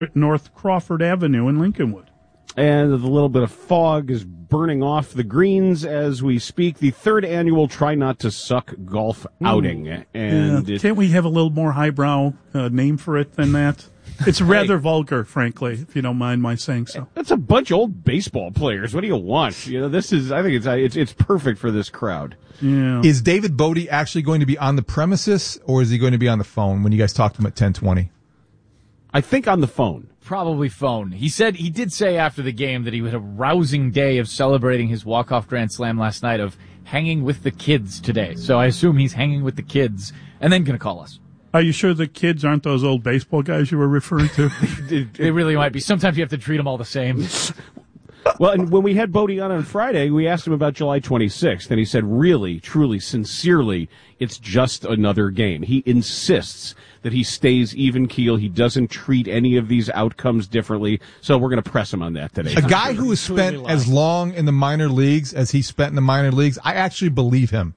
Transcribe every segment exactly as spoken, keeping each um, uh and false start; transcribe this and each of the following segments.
North Crawford Avenue in Lincolnwood. And the little bit of fog is burning off the greens as we speak. The third annual Try Not to Suck golf outing. Mm. And yeah. it, Can't we have a little more highbrow uh, name for it than that? It's rather hey. vulgar, frankly, if you don't mind my saying so. That's a bunch of old baseball players. What do you want? You know, this is, I think it's it's, it's perfect for this crowd. Yeah. Is David Bodie actually going to be on the premises, or is he going to be on the phone when you guys talk to him at ten twenty? I think on the phone. Probably phone. He said, he did say after the game that he had a rousing day of celebrating his walk-off grand slam last night, of hanging with the kids today. So I assume he's hanging with the kids and then going to call us. Are you sure the kids aren't those old baseball guys you were referring to? They really might be. Sometimes you have to treat them all the same. Well, and when we had Bodie on on Friday, we asked him about July twenty-sixth, and he said, really, truly, sincerely, it's just another game. He insists that he stays even keel. He doesn't treat any of these outcomes differently, so we're going to press him on that today. A guy who has spent as long in the minor leagues as he spent in the minor leagues, I actually believe him.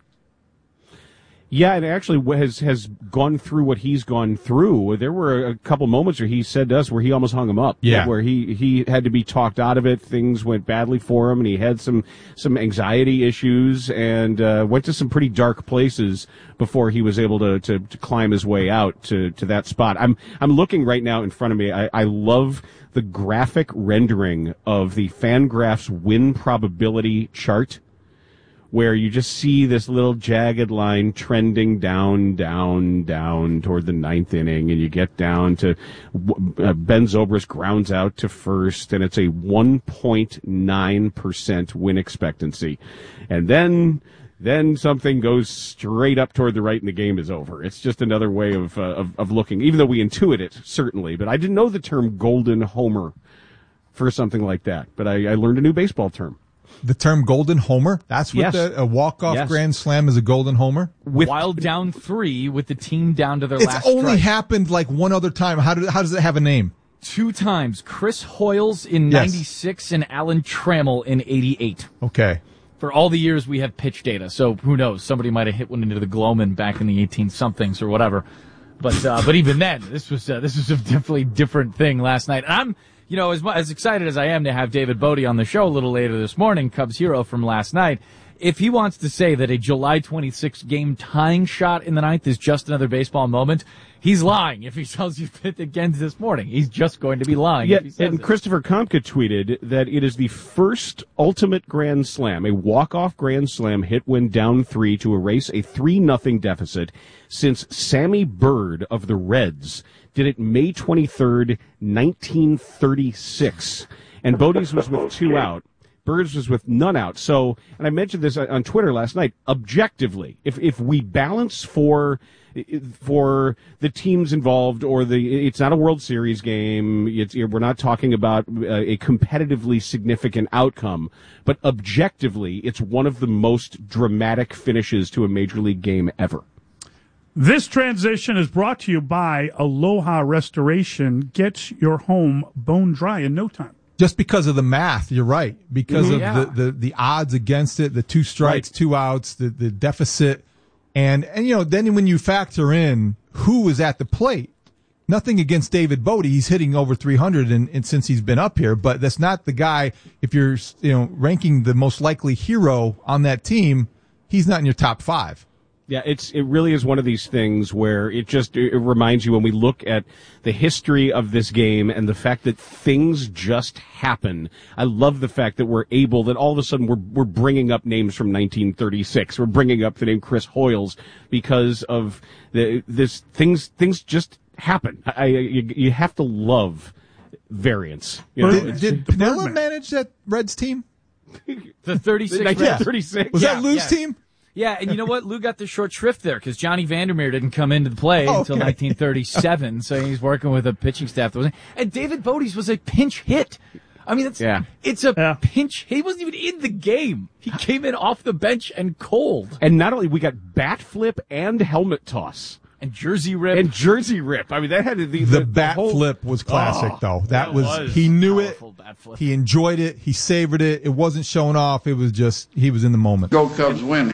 Yeah, and actually has has gone through what he's gone through. There were a couple moments where he said to us where he almost hung him up. Yeah. Where he, he had to be talked out of it. Things went badly for him, and he had some, some anxiety issues and uh, went to some pretty dark places before he was able to, to, to climb his way out to, to that spot. I'm I'm looking right now in front of me. I, I love the graphic rendering of the Fangraphs win probability chart, where you just see this little jagged line trending down, down, down toward the ninth inning, and you get down to uh, Ben Zobrist grounds out to first, and it's a one point nine percent win expectancy. And then then something goes straight up toward the right, and the game is over. It's just another way of, uh, of, of looking, even though we intuit it, certainly. But I didn't know the term golden homer for something like that. But I, I learned a new baseball term. The term golden homer? That's what yes. the, a walk-off yes. grand slam is, a golden homer? With, While down three with the team down to their it's last only strike. happened like one other time. How, do, how does it have a name? Two times. Chris Hoyles in yes. ninety-six and Alan Trammell in eighty-eight. Okay. For all the years we have pitch data, so who knows? Somebody might have hit one into the Gloman back in the eighteen-somethings or whatever. But uh, but even then, this was uh, this was a definitely different thing last night. And I'm, you know, as as excited as I am to have David Bodie on the show a little later this morning, Cubs hero from last night. If he wants to say that a July twenty-sixth game tying shot in the ninth is just another baseball moment, he's lying. If he tells you that again this morning, he's just going to be lying. Yeah, if he says and it. Christopher Komka tweeted that it is the first ultimate grand slam, a walk-off grand slam hit when down three to erase a three nothing deficit since Sammy Bird of the Reds did it May twenty-third, nineteen thirty-six. And Bodie's was with two out. Birds was with none out. So, and I mentioned this on Twitter last night, objectively, if if we balance for for the teams involved, or the it's not a World Series game, it's, we're not talking about a competitively significant outcome, but objectively, it's one of the most dramatic finishes to a Major League game ever. This transition is brought to you by Aloha Restoration. Get your home bone dry in no time. Just because of the math, you're right. Because Mm-hmm. of Yeah. the, the, the odds against it, the two strikes, Right. two outs, the, the deficit. And, and, you know, then when you factor in who was at the plate, nothing against David Bodie. He's hitting over three hundred and, and since he's been up here, but that's not the guy. If you're, you know, ranking the most likely hero on that team, he's not in your top five. Yeah, it's it really is one of these things where it just it reminds you when we look at the history of this game and the fact that things just happen. I love the fact that we're able that all of a sudden we're we're bringing up names from nineteen thirty-six. We're bringing up the name Chris Hoyles because of the this things things just happen. I, I you, you have to love variance. You know, Did, it's- did Pinella manage that Reds team? The thirty-six nineteen thirty-six. Was Yeah, that Lou's yeah. team? Yeah, and you know what? Lou got the short shrift there because Johnny Vandermeer didn't come into the play Oh, until okay. nineteen thirty-seven, so he's working with a pitching staff that wasn't. And David Bodie's was a pinch hit. I mean, it's Yeah. it's a Yeah. pinch. He wasn't even in the game. He came in off the bench and cold. And not only we got bat flip and helmet toss. And jersey rip. And jersey rip. I mean, that had the the, The, the bat whole, flip was classic, Oh, though. That, that was, was he knew it. powerful bat flip. He enjoyed it. He savored it. It wasn't showing off. It was just, he was in the moment. Go Cubs win.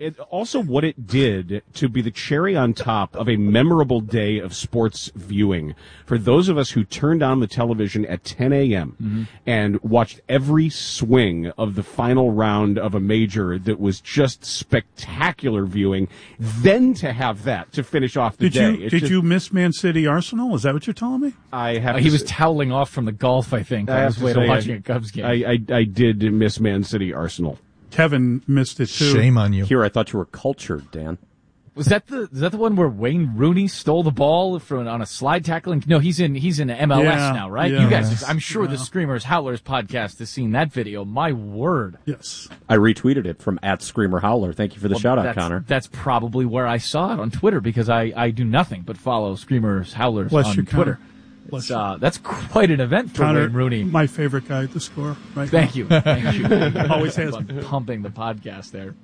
It, also, what it did to be the cherry on top of a memorable day of sports viewing for those of us who turned on the television at ten a.m. Mm-hmm. and watched every swing of the final round of a major that was just spectacular viewing. Then to have that to finish off the did day. You, did just, you miss Man City Arsenal? Is that what you're telling me? I have. Uh, to he was say, toweling off from the golf, I think, I on his way to say watching I, a Cubs game. I, I, I did miss Man City Arsenal. Kevin missed it too. Shame on you. Here, I thought you were cultured, Dan. Was that the is that the one where Wayne Rooney stole the ball from on a slide tackling? No, he's in he's in M L S Yeah, now, right? yeah. You guys, I'm sure Yeah. the Screamers Howlers podcast has seen that video. My word. Yes. I retweeted it from at Screamer Howler. Thank you for the Well, shout out, that's, Connor. That's probably where I saw it on Twitter because I, I do nothing but follow Screamers Howlers Bless on you, Twitter. Connor. It's, uh, that's quite an event for Connor, Wayne Rooney. my favorite guy at the score. Right Thank now. you. Thank you. Always has I'm been. pumping the podcast there.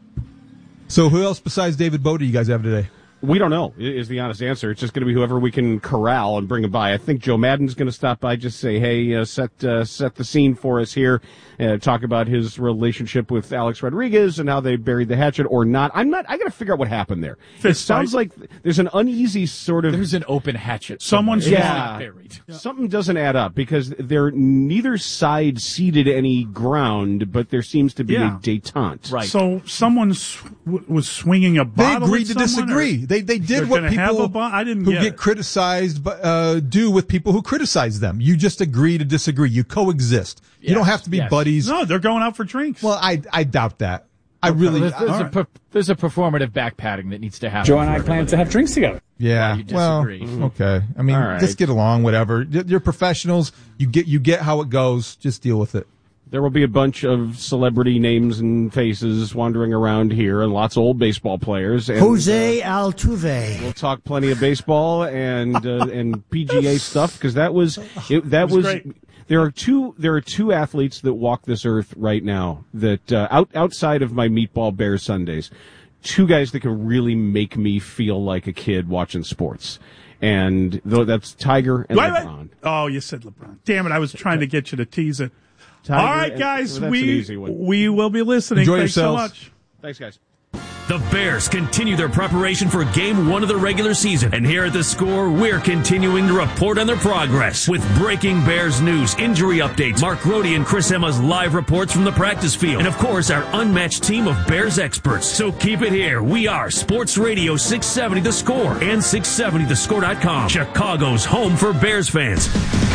So who else besides David Bodie you guys have today? We don't know, is the honest answer. It's just going to be whoever we can corral and bring him by. I think Joe Madden's going to stop by, just say, hey, uh, set uh, set the scene for us here, uh, talk about his relationship with Alex Rodriguez and how they buried the hatchet or not. I'm not, I got to figure out what happened there. Fist it sounds fight. like there's an uneasy sort of... There's an open hatchet. Someone's somewhere. It's Yeah. not buried. Something doesn't add up because they're neither side ceded any ground, but there seems to be Yeah. a détente. Right. So someone sw- was swinging a They bottle. agreed at to someone, disagree. or They they they're did what gonna have people a bo- I didn't who get get it. criticized uh, do with people who criticize them. You just agree to disagree. You coexist. you don't Yes, have to be yes. buddies. No, they're going out for drinks. Well, I I doubt that. I really. There's, there's, All a right. per, there's a performative back padding that needs to happen. Joe and for I plan everybody. to have drinks together. Yeah. you Well, disagree. okay. I mean, All right. just get along. Whatever. Y- You're professionals. You get you get how it goes. Just deal with it. There will be a bunch of celebrity names and faces wandering around here and lots of old baseball players. And, Jose Altuve. We'll talk plenty of baseball and uh, and P G A stuff because that was it, that was was. great. There are two. There are two athletes that walk this earth right now that uh, out outside of my Meatball Bears Sundays, two guys that can really make me feel like a kid watching sports, and though that's Tiger and Wait, wait. LeBron. Oh, you said LeBron. Damn it! I was trying to get you to tease it. Tiger All right, and- guys, well, that's we an easy one. we will be listening. Enjoy Thanks yourselves. so much. Thanks, guys. The Bears continue their preparation for game one of the regular season. And here at The Score, we're continuing to report on their progress with breaking Bears news, injury updates, Mark Grody and Chris Emma's live reports from the practice field, and of course, our unmatched team of Bears experts. So keep it here. We are Sports Radio six seventy The Score and six seventy the score dot com, Chicago's home for Bears fans.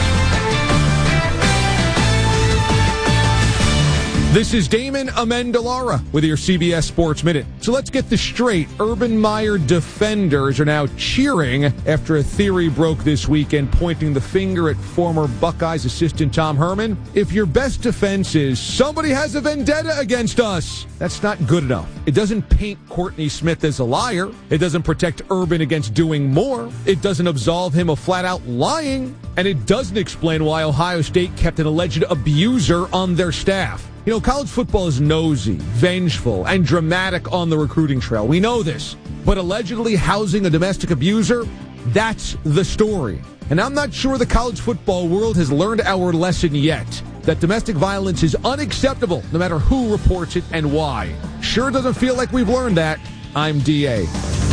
This is Damon Amendolara with your C B S Sports Minute. So let's get this straight. Urban Meyer defenders are now cheering after a theory broke this weekend pointing the finger at former Buckeyes assistant Tom Herman. If your best defense is somebody has a vendetta against us, that's not good enough. It doesn't paint Courtney Smith as a liar. It doesn't protect Urban against doing more. It doesn't absolve him of flat out lying. And it doesn't explain why Ohio State kept an alleged abuser on their staff. You know, college football is nosy, vengeful, and dramatic on the recruiting trail. We know this. But allegedly housing a domestic abuser, that's the story. And I'm not sure the college football world has learned our lesson yet. That domestic violence is unacceptable, no matter who reports it and why. Sure doesn't feel like we've learned that. I'm D A.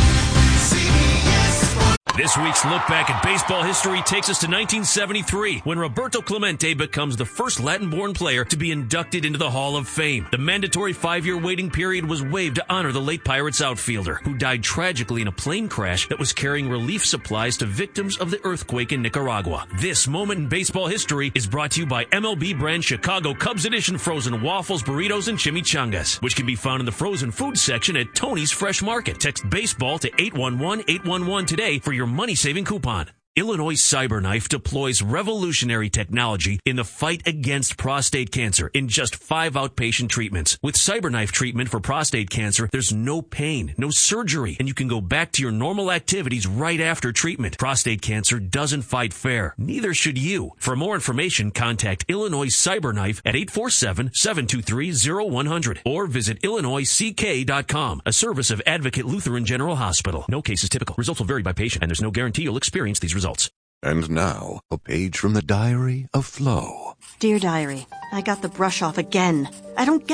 This week's look back at baseball history takes us to nineteen seventy-three, when Roberto Clemente becomes the first Latin-born player to be inducted into the Hall of Fame. The mandatory five-year waiting period was waived to honor the late Pirates outfielder, who died tragically in a plane crash that was carrying relief supplies to victims of the earthquake in Nicaragua. This moment in baseball history is brought to you by M L B brand Chicago Cubs Edition frozen waffles, burritos, and chimichangas, which can be found in the frozen food section at Tony's Fresh Market. Text baseball to eight one one, eight one one today for your money-saving coupon. Illinois CyberKnife deploys revolutionary technology in the fight against prostate cancer in just five outpatient treatments. With CyberKnife treatment for prostate cancer, there's no pain, no surgery, and you can go back to your normal activities right after treatment. Prostate cancer doesn't fight fair. Neither should you. For more information, contact Illinois CyberKnife at eight four seven, seven two three, zero one zero zero or visit illinois c k dot com, a service of Advocate Lutheran General Hospital. No case is typical. Results will vary by patient, and there's no guarantee you'll experience these results. And now, a page from the diary of Flo. Dear Diary, I got the brush off again. I don't get it.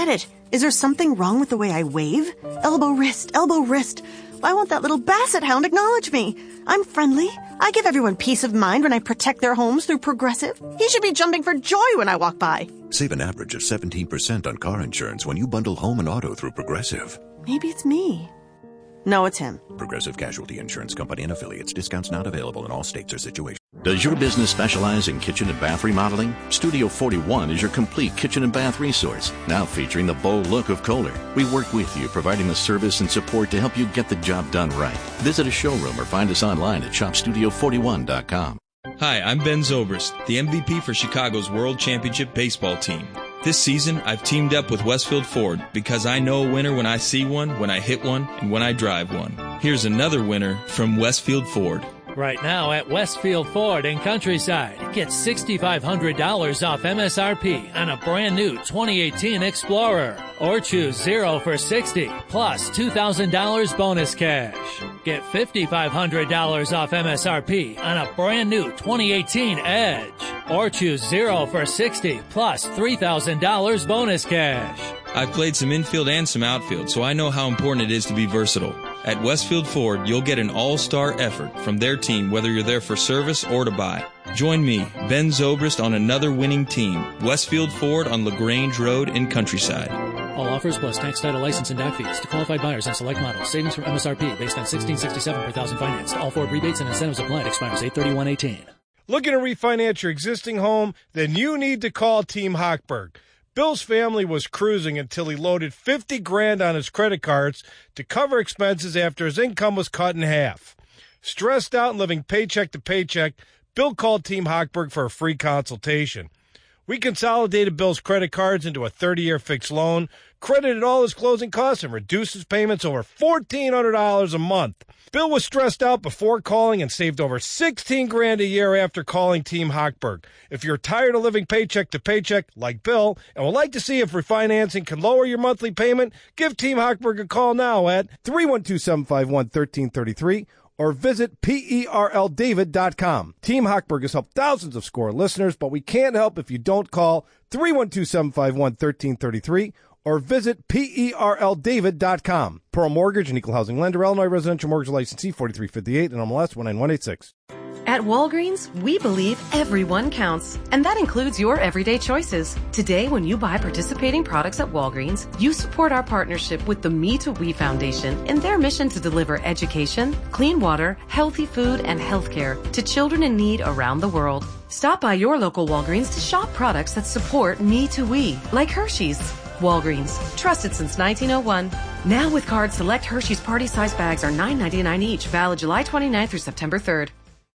Is there something wrong with the way I wave? Elbow, wrist, elbow, wrist. Why won't that little basset hound acknowledge me? I'm friendly. I give everyone peace of mind when I protect their homes through Progressive. He should be jumping for joy when I walk by. Save an average of seventeen percent on car insurance when you bundle home and auto through Progressive. Maybe it's me. No, it's him. Progressive Casualty Insurance Company and Affiliates. Discounts not available in all states or situations. Does your business specialize in kitchen and bath remodeling? Studio forty-one is your complete kitchen and bath resource, now featuring the bold look of Kohler. We work with you, providing the service and support to help you get the job done right. Visit a showroom or find us online at shop studio forty-one dot com. Hi, I'm Ben Zobrist, the M V P for Chicago's World Championship baseball team. This season, I've teamed up with Westfield Ford because I know a winner when I see one, when I hit one, and when I drive one. Here's another winner from Westfield Ford. Right now at Westfield Ford in Countryside, get six thousand five hundred dollars off M S R P on a brand new twenty eighteen Explorer. Or choose zero for sixty plus two thousand dollars bonus cash. Get five thousand five hundred dollars off M S R P on a brand new twenty eighteen Edge. Or choose zero for sixty plus three thousand dollars bonus cash. I've played some infield and some outfield, so I know how important it is to be versatile. At Westfield Ford, you'll get an all-star effort from their team, whether you're there for service or to buy. Join me, Ben Zobrist, on another winning team. Westfield Ford on LaGrange Road in Countryside. All offers plus tax, title, license, and dock fees to qualified buyers on select models. Savings from M S R P based on sixteen sixty-seven per thousand financed. All Ford rebates and incentives applied. Expires eight thirty-one eighteen. Looking to refinance your existing home? Then you need to call Team Hochberg. Bill's family was cruising until he loaded fifty grand on his credit cards to cover expenses after his income was cut in half. Stressed out and living paycheck to paycheck, Bill called Team Hochberg for a free consultation. We consolidated Bill's credit cards into a thirty-year fixed loan, credited all his closing costs, and reduced his payments over fourteen hundred dollars a month. Bill was stressed out before calling and saved over sixteen grand a year after calling Team Hochberg. If you're tired of living paycheck to paycheck like Bill and would like to see if refinancing can lower your monthly payment, give Team Hochberg a call now at three one two, seven five one, one three three three or visit P E R L David dot com. Team Hochberg has helped thousands of SCORE listeners, but we can't help if you don't call three one two, seven five one, one three three three or visit P E R L David dot com. Pearl Mortgage, an equal housing lender, Illinois residential mortgage licensee forty-three fifty-eight and M L S one nine one eight six. At Walgreens, we believe everyone counts, and that includes your everyday choices. Today, when you buy participating products at Walgreens, you support our partnership with the Me to We Foundation in their mission to deliver education, clean water, healthy food, and healthcare to children in need around the world. Stop by your local Walgreens to shop products that support Me to We, like Hershey's. Walgreens, trusted since nineteen oh one. Now with cards, select Hershey's party size bags are nine ninety-nine each, valid July twenty-ninth through September third.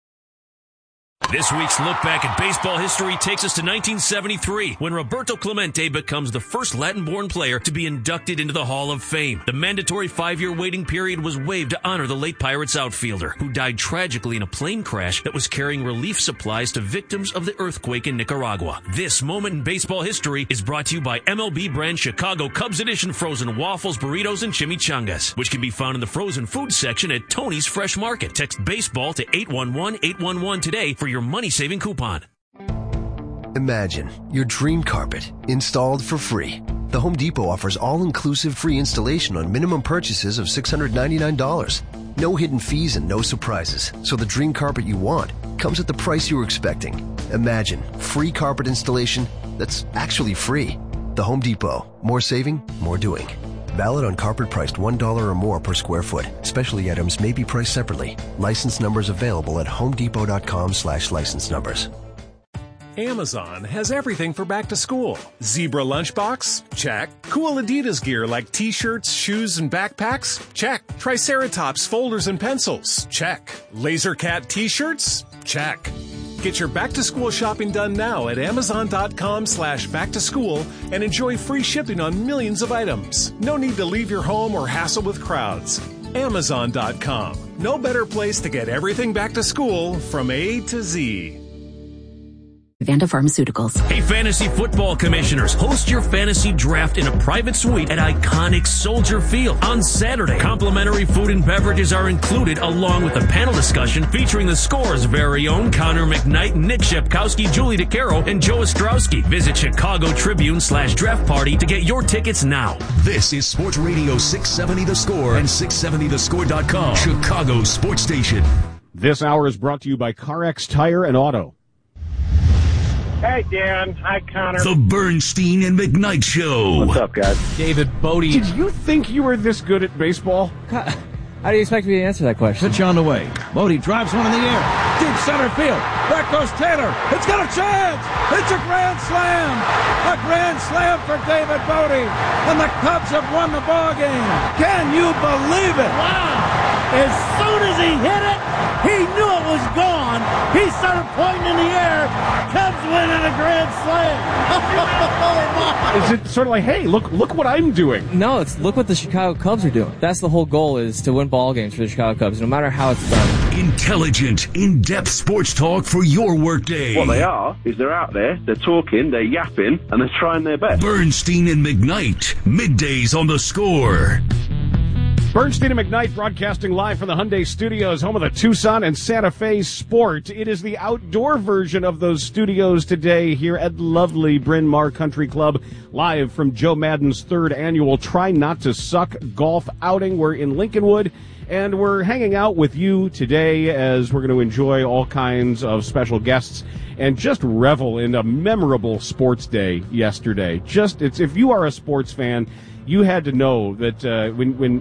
This week's look back at baseball history takes us to nineteen seventy-three, when Roberto Clemente becomes the first Latin-born player to be inducted into the Hall of Fame. The mandatory five-year waiting period was waived to honor the late Pirates outfielder, who died tragically in a plane crash that was carrying relief supplies to victims of the earthquake in Nicaragua. This moment in baseball history is brought to you by M L B brand Chicago Cubs Edition frozen waffles, burritos, and chimichangas, which can be found in the frozen food section at Tony's Fresh Market. Text baseball to eight one one, eight one one today for your money-saving coupon. Imagine your dream carpet installed for free. The Home Depot offers all-inclusive free installation on minimum purchases of six hundred ninety-nine dollars. No hidden fees and no surprises, so the dream carpet you want comes at the price you were expecting. Imagine free carpet installation that's actually free. The Home Depot. More saving, more doing. Valid on carpet priced one dollar or more per square foot. Specialty items may be priced separately. License numbers available at homedepot.com slash license numbers. Amazon has everything for back to school. Zebra lunchbox? Check. Cool Adidas gear like t-shirts, shoes, and backpacks? Check. Triceratops folders and pencils? Check. Laser Cat t-shirts? Check. Get your back-to-school shopping done now at amazon.com slash back-to-school and enjoy free shipping on millions of items. No need to leave your home or hassle with crowds. amazon dot com. No better place to get everything back to school from A to Z. Vanda Pharmaceuticals. Hey, fantasy football commissioners, host your fantasy draft in a private suite at iconic Soldier Field on Saturday. Complimentary food and beverages are included, along with a panel discussion featuring the Score's very own Connor McKnight, Nick Shepkowski, Julie DeCaro, and Joe Ostrowski. Visit Chicago Tribune slash draft party to get your tickets now. This is Sports Radio six seventy The Score and six seventy the score dot com, Chicago's sports station. This hour is brought to you by CarX Tire and Auto. Hey, Dan. Hi, Connor. The Bernstein and McKnight Show. What's up, guys? David Bodie. Did you think you were this good at baseball? How do you expect me to answer that question? Pitch on the way. Bodie drives one in the air. Deep center field. Back goes Taylor. It's got a chance. It's a grand slam. A grand slam for David Bodie. And the Cubs have won the ball game. Can you believe it? Wow. As soon as he hit it, he knew it was gone. He started pointing in the air. Cubs win in a grand slam. Is it sort of like, hey, look look what I'm doing? No, it's look what the Chicago Cubs are doing. That's the whole goal, is to win ball games for the Chicago Cubs, no matter how it's done. Intelligent, in-depth sports talk for your workday. What they are is they're out there, they're talking, they're yapping, and they're trying their best. Bernstein and McKnight, middays on The Score. Bernstein and McKnight broadcasting live from the Hyundai Studios, home of the Tucson and Santa Fe Sport. It is the outdoor version of those studios today here at lovely Bryn Mawr Country Club, live from Joe Madden's third annual Try Not to Suck golf outing. We're in Lincolnwood, and we're hanging out with you today as we're going to enjoy all kinds of special guests and just revel in a memorable sports day yesterday. Just, it's, if you are a sports fan, you had to know that uh, when when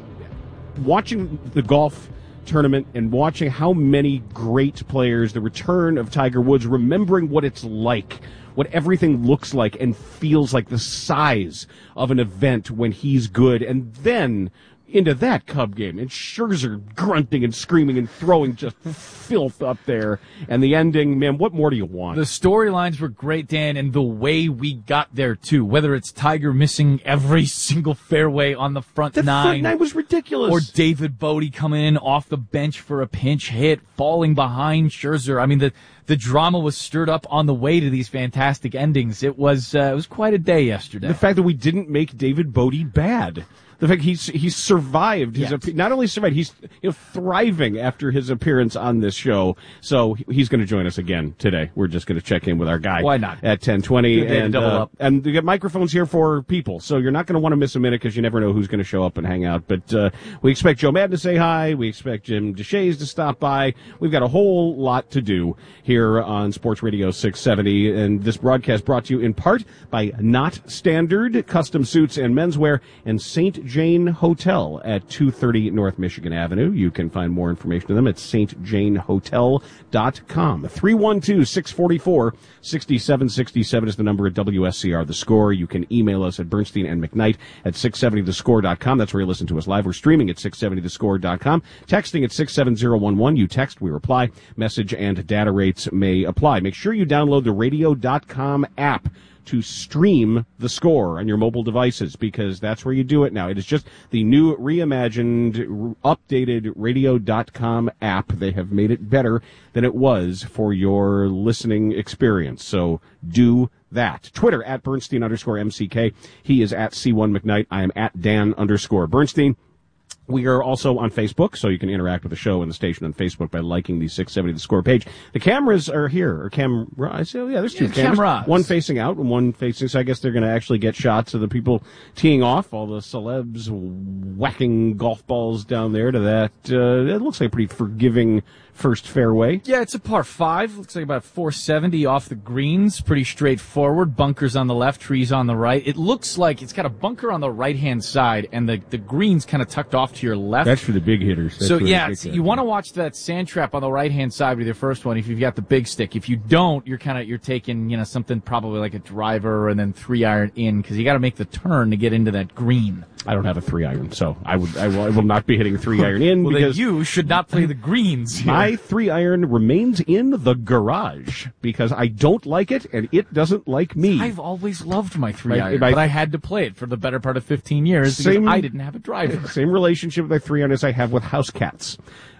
watching the golf tournament and watching how many great players, the return of Tiger Woods, remembering what it's like, what everything looks like and feels like, the size of an event when he's good, and then into that Cub game, and Scherzer grunting and screaming and throwing just filth up there, and the ending, man, what more do you want? The storylines were great, Dan, and the way we got there, too. Whether it's Tiger missing every single fairway on the front the nine. front nine was ridiculous. Or David Bodie coming in off the bench for a pinch hit, falling behind Scherzer. I mean, the the drama was stirred up on the way to these fantastic endings. It was uh, it was quite a day yesterday. The fact that we didn't make David Bodie bad. The fact he's he's survived his Yes. not only survived, he's you know thriving after his appearance on this show. So he's going to join us again today. We're just going to check in with our guy. Why not? At ten twenty, Good day to and double uh, up. and we got microphones here for people, so you're not going to want to miss a minute because you never know who's going to show up and hang out. But uh, we expect Joe Madden to say hi. We expect Jim DeShays to stop by. We've got a whole lot to do here on Sports Radio six seventy, and this broadcast brought to you in part by Not Standard Custom Suits and Menswear and Saint Jane Hotel at two thirty North Michigan Avenue. You can find more information on them at s t jane hotel dot com. three one two, six four four, six seven six seven is the number at W S C R The Score. You can email us at Bernstein and McKnight at six seventy the score dot com. That's where you listen to us live. We're streaming at six seventy the score dot com. Texting at six seven zero one one. You text, we reply. Message and data rates may apply. Make sure you download the radio dot com app to stream The Score on your mobile devices, because that's where you do it now. It is just the new, reimagined, updated radio dot com app. They have made it better than it was for your listening experience. So do that. Twitter at Bernstein underscore M C K. He is at C one McKnight. I am at Dan underscore Bernstein. We are also on Facebook, so you can interact with the show and the station on Facebook by liking the six seventy The Score page. The cameras are here, or camera, I say, yeah, there's two Yeah, cameras. cameras. One facing out and one facing, so I guess they're going to actually get shots of the people teeing off, all the celebs whacking golf balls down there to that, uh, it looks like a pretty forgiving first fairway. Yeah, it's a par five. Looks like about four seventy off the greens. Pretty straightforward. Bunkers on the left, trees on the right. It looks like it's got a bunker on the right-hand side, and the, the green's kind of tucked off to your left. That's for the big hitters. That's so, for yeah, the it's, big you want to watch that sand trap on the right-hand side with your first one if you've got the big stick. If you don't, you're kind of you're taking, you know, something probably like a driver and then three-iron in, because you got to make the turn to get into that green. I don't have a three iron, so I would I will, I will not be hitting three iron in. Well, because then you should not play the greens here. My three iron remains in the garage because I don't like it and it doesn't like me. I've always loved my three My- iron, my- but I had to play it for the better part of fifteen years Same- because I didn't have a driver. Same relationship with my three iron as I have with house cats.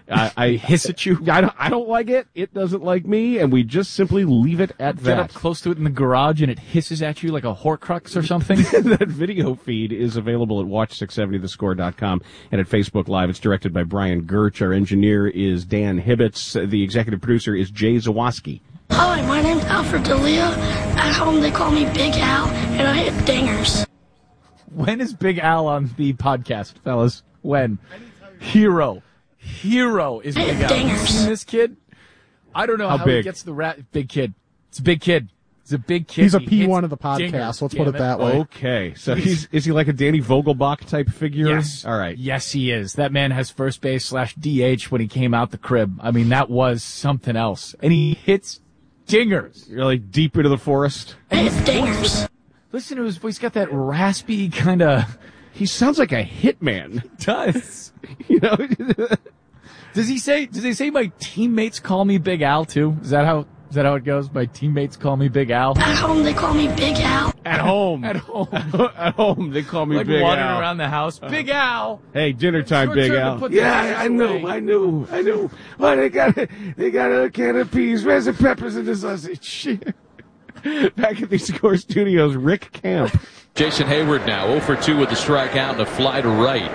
I, I hiss at you. I don't, I don't like it. It doesn't like me, and we just simply leave it at Get that. up close to it in the garage and it hisses at you like a Horcrux or something. That video feed is available at watch six seventy the score dot com and at Facebook Live. It's directed by Brian Gertch. Our engineer is Dan Hibbets. The executive producer is Jay Zawoski. Hi, my name's Alfred D'Elia. At home, they call me Big Al, and I hit dingers. When is Big Al on the podcast, fellas? When? Hero. Hero is Big Al. Have you seen this kid? I don't know how, how big? he gets the rat. Big kid. It's a big kid. It's a big kid. He's a He P one hits of the podcast. dingers, Let's damn put it that way. Okay, so he's is he like a Danny Vogelbach type figure? Yes. All right. Yes, he is. That man has first base slash D H when he came out the crib. I mean, that was something else. And he hits dingers. You're like deep into the forest. It's dingers. Listen to his voice. He's got that raspy kind of... He sounds like a hitman. He does. You know? Does he say, does he say my teammates call me Big Al too? Is that how, is that how it goes? My teammates call me Big Al? At home, they call me Big Al. At home. At home. At home, they call me Like Big wandering Al. around the house. Big Al! Hey, dinner time, your Big turn to Al. put the Yeah, dishes I knew, away. I knew, I knew. Oh, they got they got a can of peas, red and peppers, and the sausage. Back at the Score Studios, Rick Camp. Jason Hayward now, oh for two with the strikeout and a fly to right.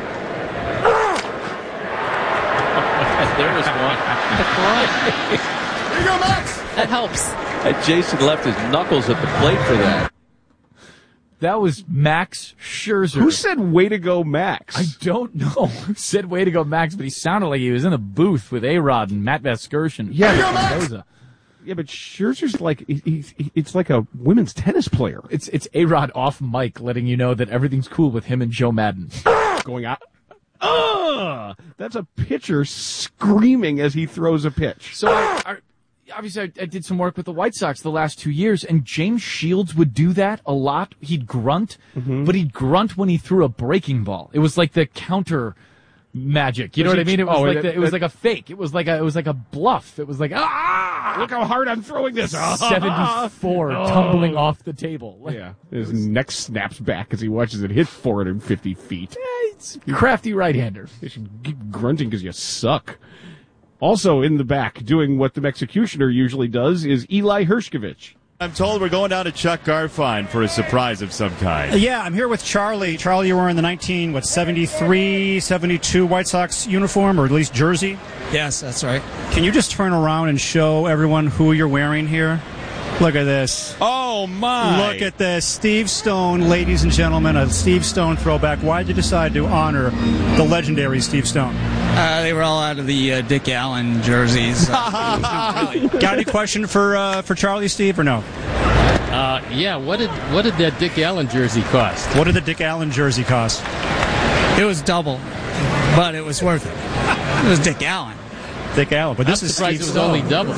There is one. Here you go, Max. That helps. And Jason left his knuckles at the plate for that. That was Max Scherzer. Who said way to go, Max? I don't know who said way to go, Max, but he sounded like he was in the booth with A-Rod and Matt Vasgersian. Yeah, Here you but- go, Max. Yeah, but Scherzer's like, he, he, it's like a women's tennis player. It's it's A-Rod off mic letting you know that everything's cool with him and Joe Madden. Going out. Ugh! That's a pitcher screaming as he throws a pitch. So I, I, obviously I, I did some work with the White Sox the last two years, and James Shields would do that a lot. He'd grunt, Mm-hmm. but he'd grunt when he threw a breaking ball. It was like the counter magic. You know Was what I he- mean? It was oh, like that- the, it was that- like a fake. It was like a it was like a bluff. It was like ah, Look how hard I'm throwing this. seventy-four Oh. tumbling off the table. Like, Yeah, his neck snaps back as he watches it hit four hundred fifty feet. it's crafty right-hander. You should keep grunting because you suck. Also in the back, doing what the executioner usually does, is Eli Hershkovich. I'm told we're going down to Chuck Garfien for a surprise of some kind. Yeah, I'm here with Charlie. Charlie, you're wearing the nineteen, what, seventy-three, seventy-two White Sox uniform, or at least jersey? Yes, that's right. Can you just turn around and show everyone who you're wearing here? Look at this. Oh, my. Look at this. Steve Stone, ladies and gentlemen, a Steve Stone throwback. Why did you decide to honor the legendary Steve Stone? Uh, they were all out of the uh, Dick Allen jerseys. Uh, really. Got any question for uh, for Charlie, Steve, or no? Uh, yeah, what did what did that Dick Allen jersey cost? What did the Dick Allen jersey cost? It was double, but it was worth it. It was Dick Allen. Dick Allen, but this I'm is surprised Steve it was Stone. only double.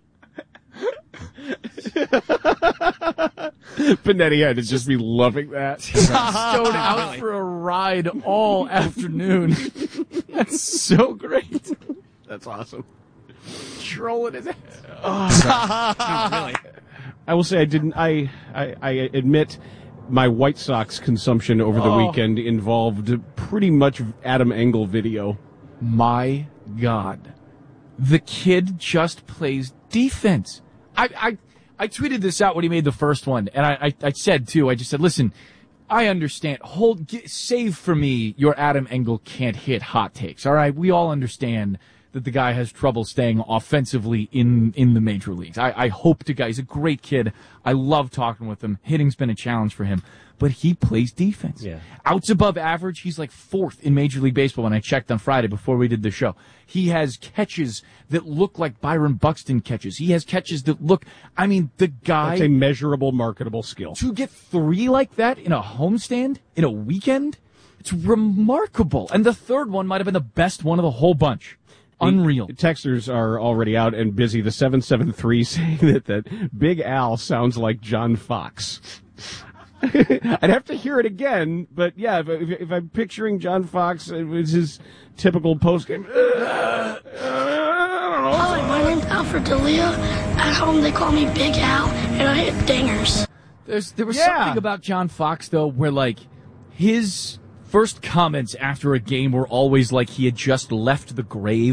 Benetti had to just be loving that. Stone out for a ride all afternoon. That's so great. That's awesome. Trolling his ass. No, really. I will say I didn't. I I, I admit my White Sox consumption over the Oh. weekend involved pretty much Adam Engel video. My God. The kid just plays defense. I, I, I tweeted this out when he made the first one, and I, I, I said, too, I just said, listen, I understand. Hold, get, save for me your Adam Engel can't hit hot takes, all right? We all understand that the guy has trouble staying offensively in, in the major leagues. I, I hope to guy. He's a great kid. I love talking with him. Hitting's been a challenge for him. But he plays defense. Yeah. Outs above average, he's like fourth in Major League Baseball when I checked on Friday before we did the show. He has catches that look like Byron Buxton catches. He has catches that look, I mean, the guy... That's a measurable, marketable skill. To get three like that in a homestand, in a weekend, it's remarkable. And the third one might have been the best one of the whole bunch. Unreal. The texters are already out and busy. The seven seven three saying that, that Big Al sounds like John Fox. I'd have to hear it again, but yeah, if, if, if I'm picturing John Fox, it was his typical postgame. Uh, Hi, my name's Alfred D'Elia. At home, they call me Big Al, and I hit dingers. There's, there was Yeah. something about John Fox, though, where, like, his first comments after a game were always like he had just left the grave.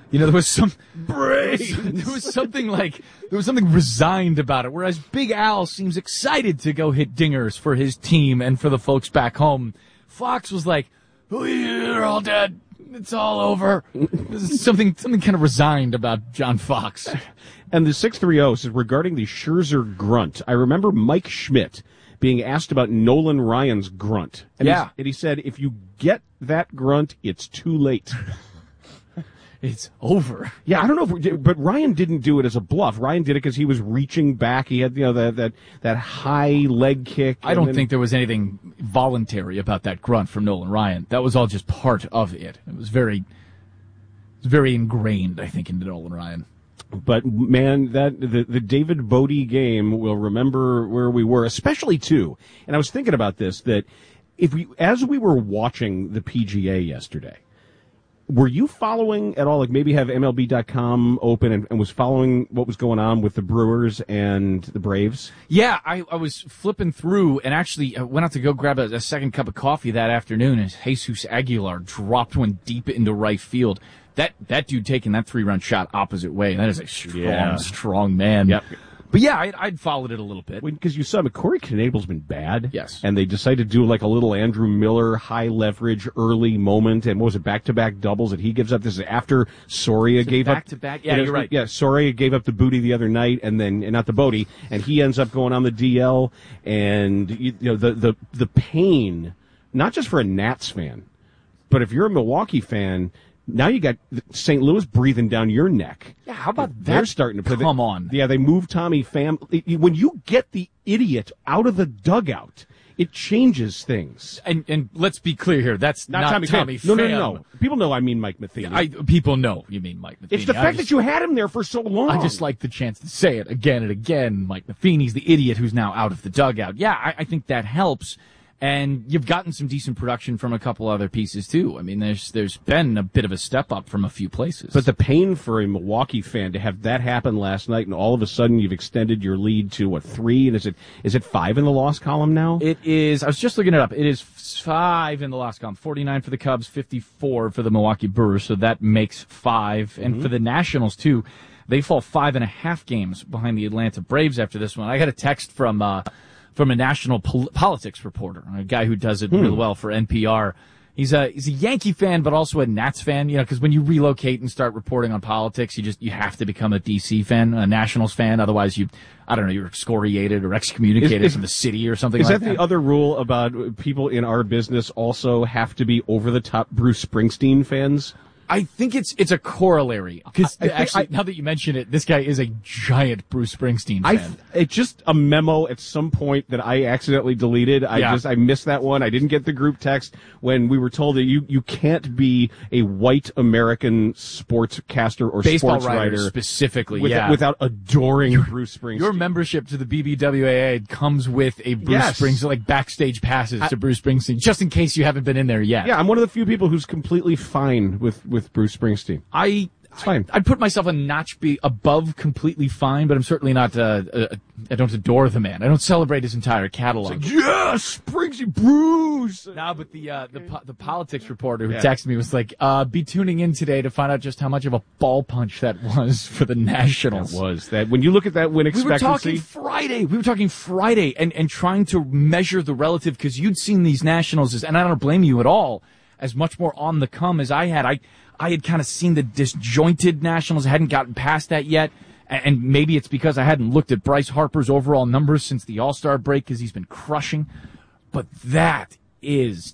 You know, there was some Braves. There was something like there was something resigned about it. Whereas Big Al seems excited to go hit dingers for his team and for the folks back home. Fox was like, "Oh, you're all dead. It's all over." something something kind of resigned about John Fox. And the six three zero says, regarding the Scherzer grunt, I remember Mike Schmidt being asked about Nolan Ryan's grunt. And Yeah. He, and he said, if you get that grunt, it's too late. It's over. Yeah, I don't know if, we, but Ryan didn't do it as a bluff. Ryan did it because he was reaching back. He had, you know, that that that high leg kick. I don't then, think there was anything voluntary about that grunt from Nolan Ryan. That was all just part of it. It was very, it was very ingrained, I think, into Nolan Ryan. But man, that the the David Bodie game will remember where we were, especially too. And I was thinking about this, that if we, as we were watching the P G A yesterday, were you following at all, like maybe have M L B dot com open and, and was following what was going on with the Brewers and the Braves? Yeah, I, I was flipping through and actually uh, went out to go grab a, a second cup of coffee that afternoon as Jesus Aguilar dropped one deep into right field. That that dude taking that three-run shot opposite way, that is a strong, Yeah. strong man. Yep. But yeah, I'd, I'd followed it a little bit. Because you saw, but Corey Knable's been bad. Yes. And they decided to do like a little Andrew Miller high leverage early moment. And what was it, back-to-back doubles that he gives up? This is after Soria gave up. back-to-back? Yeah, you know, you're right. Yeah, Soria gave up the booty the other night, and then, and not the Bodie, and he ends up going on the D L. And, you, you know, the, the, the pain, not just for a Nats fan, but if you're a Milwaukee fan, now you got Saint Louis breathing down your neck. Yeah, how about They're that? starting to play. Come on. Yeah, they moved Tommy Pham. When you get the idiot out of the dugout, it changes things. And and let's be clear here, that's Not, not, Tommy, Tommy Pham. No, no, Pham. no, no. People know I mean Mike Matheny. I, people know you mean Mike Matheny. It's the I fact just- that you had him there for so long. I just like the chance to say it again and again. Mike Matheny's the idiot who's now out of the dugout. Yeah, I, I think that helps. And you've gotten some decent production from a couple other pieces too. I mean, there's there's been a bit of a step up from a few places. But the pain for a Milwaukee fan to have that happen last night, and all of a sudden you've extended your lead to what, three? And is it is it five in the loss column now? It is. I was just looking it up. It is five in the loss column. forty-nine for the Cubs, fifty-four for the Milwaukee Brewers. So that makes five. And Mm-hmm. for the Nationals too, they fall five and a half games behind the Atlanta Braves after this one. I got a text from. Uh, From a national pol- politics reporter, a guy who does it Hmm. really well for N P R. He's a he's a Yankee fan, but also a Nats fan. You know, because when you relocate and start reporting on politics, you just you have to become a D C fan, a Nationals fan. Otherwise, you I don't know, you're excoriated or excommunicated Is- is- from the city or something Is like that that. the other rule about people in our business also have to be over the top Bruce Springsteen fans? I think it's it's a corollary because I- I think actually, I- now that you mention it, this guy is a giant Bruce Springsteen I fan. it's just a memo at some point that I accidentally deleted. I Yeah. just I missed that one. I didn't get the group text when we were told that you you can't be a white American sportscaster or Baseball sports writer writer specifically, with- yeah. without adoring Bruce Springsteen. Your membership to the B B W A A comes with a Bruce Yes. Springsteen, like backstage passes to Bruce Springsteen, just in case you haven't been in there yet. Yeah, I'm one of the few people who's completely fine with with Bruce Springsteen. I, it's fine. I'd put myself a notch be above completely fine, but I'm certainly not, uh, uh, I don't adore the man. I don't celebrate his entire catalog. Yes, Springsteen, Bruce. No, but the, uh, the, po- the politics reporter who Yeah. texted me was like, uh, be tuning in today to find out just how much of a ball punch that was for the Nationals. That was that. When you look at that win We were expectancy. talking Friday. We were talking Friday and, and trying to measure the relative because you'd seen these Nationals as, and I don't blame you at all, as much more on the come as I had. I, I had kind of seen the disjointed Nationals. I hadn't gotten past that yet. And, and maybe it's because I hadn't looked at Bryce Harper's overall numbers since the All-Star break because he's been crushing. But that is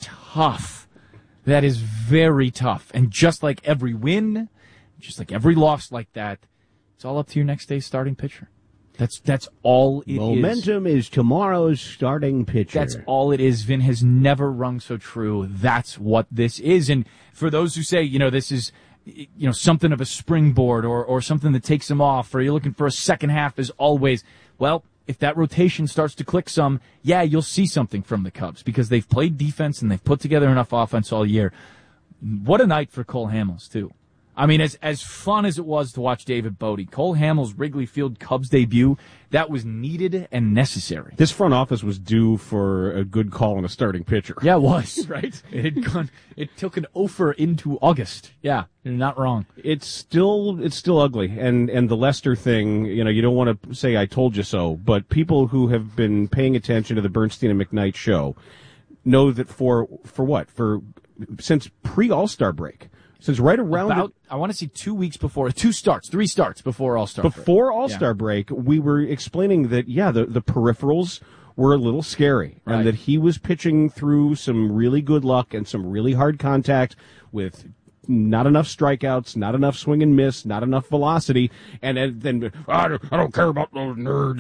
tough. That is very tough. And just like every win, just like every loss like that, it's all up to your next day's starting pitcher. That's that's all it is. Momentum is tomorrow's starting pitcher. That's all it is. Vin has never rung so true. That's what this is. And for those who say, you know, this is, you know, something of a springboard or, or something that takes them off, or you're looking for a second half as always, well, if that rotation starts to click some, yeah, you'll see something from the Cubs because they've played defense and they've put together enough offense all year. What a night for Cole Hamels, too. I mean, as as fun as it was to watch David Bote, Cole Hamels' Wrigley Field Cubs debut, that was needed and necessary. This front office was due for a good call on a starting pitcher. Yeah, it was. Right? It had gone, it took an offer into August. Yeah, you're not wrong. It's still it's still ugly, and and the Lester thing, you know, you don't want to say I told you so, but people who have been paying attention to the Bernstein and McKnight show know that for for what for since pre All-Star break. Since right around About, the, I want to say two weeks before, two starts, three starts before All-Star break. Before All-Star yeah. break, we were explaining that, yeah, the, the peripherals were a little scary, right. and that he was pitching through some really good luck and some really hard contact with not enough strikeouts, not enough swing and miss, not enough velocity, and, and then I don't, I don't care about those nerds.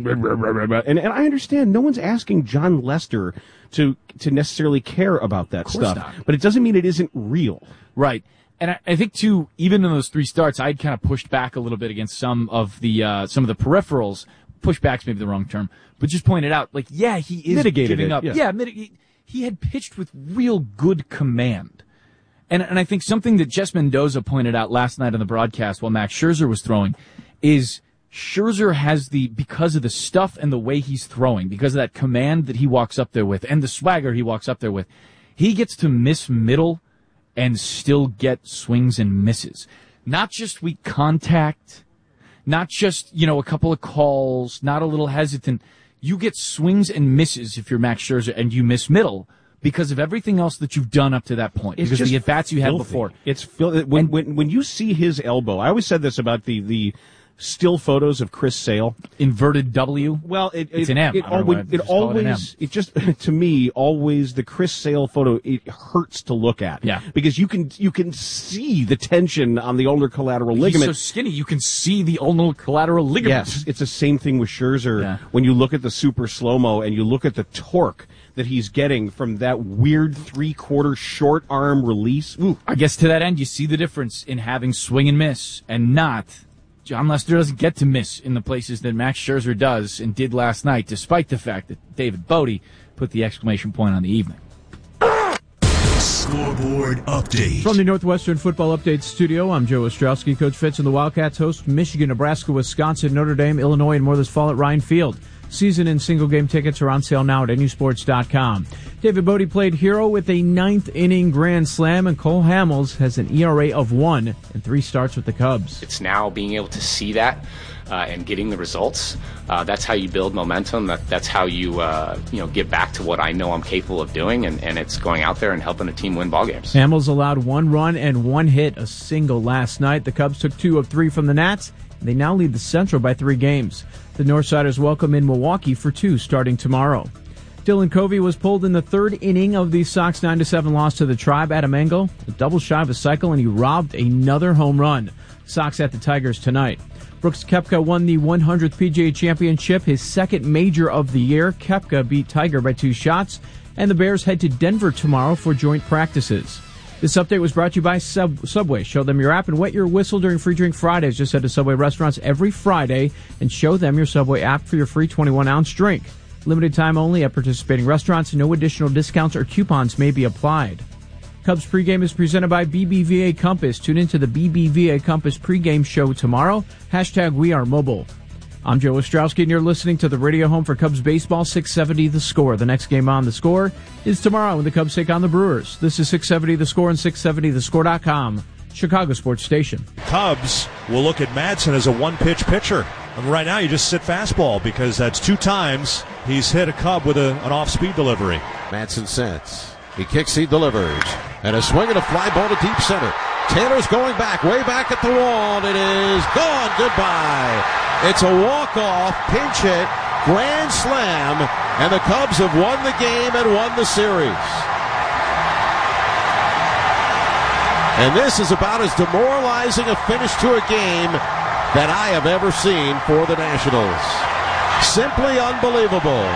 And, and I understand no one's asking John Lester to to necessarily care about that stuff, not. but it doesn't mean it isn't real. Right. And I, I think, too, even in those three starts, I'd kind of pushed back a little bit against some of the uh, some of the peripherals. Pushback's maybe the wrong term, but just pointed out, like, yeah, he is Mitigated giving it, up. yeah, yeah mitig- he had pitched with real good command. And and I think something that Jess Mendoza pointed out last night on the broadcast while Max Scherzer was throwing is Scherzer has the, because of the stuff and the way he's throwing, because of that command that he walks up there with and the swagger he walks up there with, he gets to miss middle and still get swings and misses. Not just weak contact, not just, you know, a couple of calls, not a little hesitant. You get swings and misses if you're Max Scherzer and you miss middle because of everything else that you've done up to that point. It's because of just the at-bats you had filthy. before. It's fil- when, when, when you see his elbow, I always said this about the, the still photos of Chris Sale. Inverted W? Well, it, it's it, an M. It, always, it, it always, it, it just, to me, always the Chris Sale photo, it hurts to look at. Yeah. Because you can, you can see the tension on the ulnar collateral ligament. He's so skinny, you can see the ulnar collateral ligament. Yes. It's the same thing with Scherzer. Yeah. When you look at the super slow-mo and you look at the torque that he's getting from that weird three-quarter short arm release. Ooh. I guess to that end, you see the difference in having swing and miss and not. John Lester doesn't get to miss in the places that Max Scherzer does and did last night, despite the fact that David Bote put the exclamation point on the evening. Scoreboard update. From the Northwestern Football Update studio, I'm Joe Ostrowski. Coach Fitz and the Wildcats host Michigan, Nebraska, Wisconsin, Notre Dame, Illinois, and more this fall at Ryan Field. Season and single game tickets are on sale now at N U sports dot com. David Bote played hero with a ninth inning grand slam, and Cole Hamels has an E R A of one and three starts with the Cubs. It's now being able to see that uh, and getting the results. Uh, that's how you build momentum. That, that's how you uh, you know get back to what I know I'm capable of doing, and, and it's going out there and helping a team win ball games. Hamels allowed one run and one hit, a single last night. The Cubs took two of three from the Nats. They now lead the Central by three games. The Northsiders welcome in Milwaukee for two starting tomorrow. Dylan Covey was pulled in the third inning of the Sox nine to seven loss to the Tribe. Adam Engel, a double shy of a cycle, and he robbed another home run. Sox at the Tigers tonight. Brooks Koepka won the one hundredth P G A Championship, his second major of the year. Koepka beat Tiger by two shots, and the Bears head to Denver tomorrow for joint practices. This update was brought to you by Sub- Subway. Show them your app and wet your whistle during Free Drink Fridays. Just head to Subway restaurants every Friday and show them your Subway app for your free twenty-one ounce drink. Limited time only at participating restaurants. No additional discounts or coupons may be applied. Cubs pregame is presented by B B V A Compass. Tune into the B B V A Compass pregame show tomorrow. Hashtag We Are Mobile. I'm Joe Ostrowski, and you're listening to the radio home for Cubs baseball, six seventy The Score. The next game on The Score is tomorrow when the Cubs take on the Brewers. This is six seventy The Score and six seventy the score dot com, Chicago sports station. Cubs will look at Madsen as a one-pitch pitcher. And right now you just sit fastball because that's two times he's hit a Cub with a, an off-speed delivery. Madsen sends. He kicks, he delivers. And a swing and a fly ball to deep center. Taylor's going back, way back at the wall, and it is gone. Goodbye. It's a walk-off, pinch hit, grand slam, and the Cubs have won the game and won the series. And this is about as demoralizing a finish to a game that I have ever seen for the Nationals. Simply unbelievable.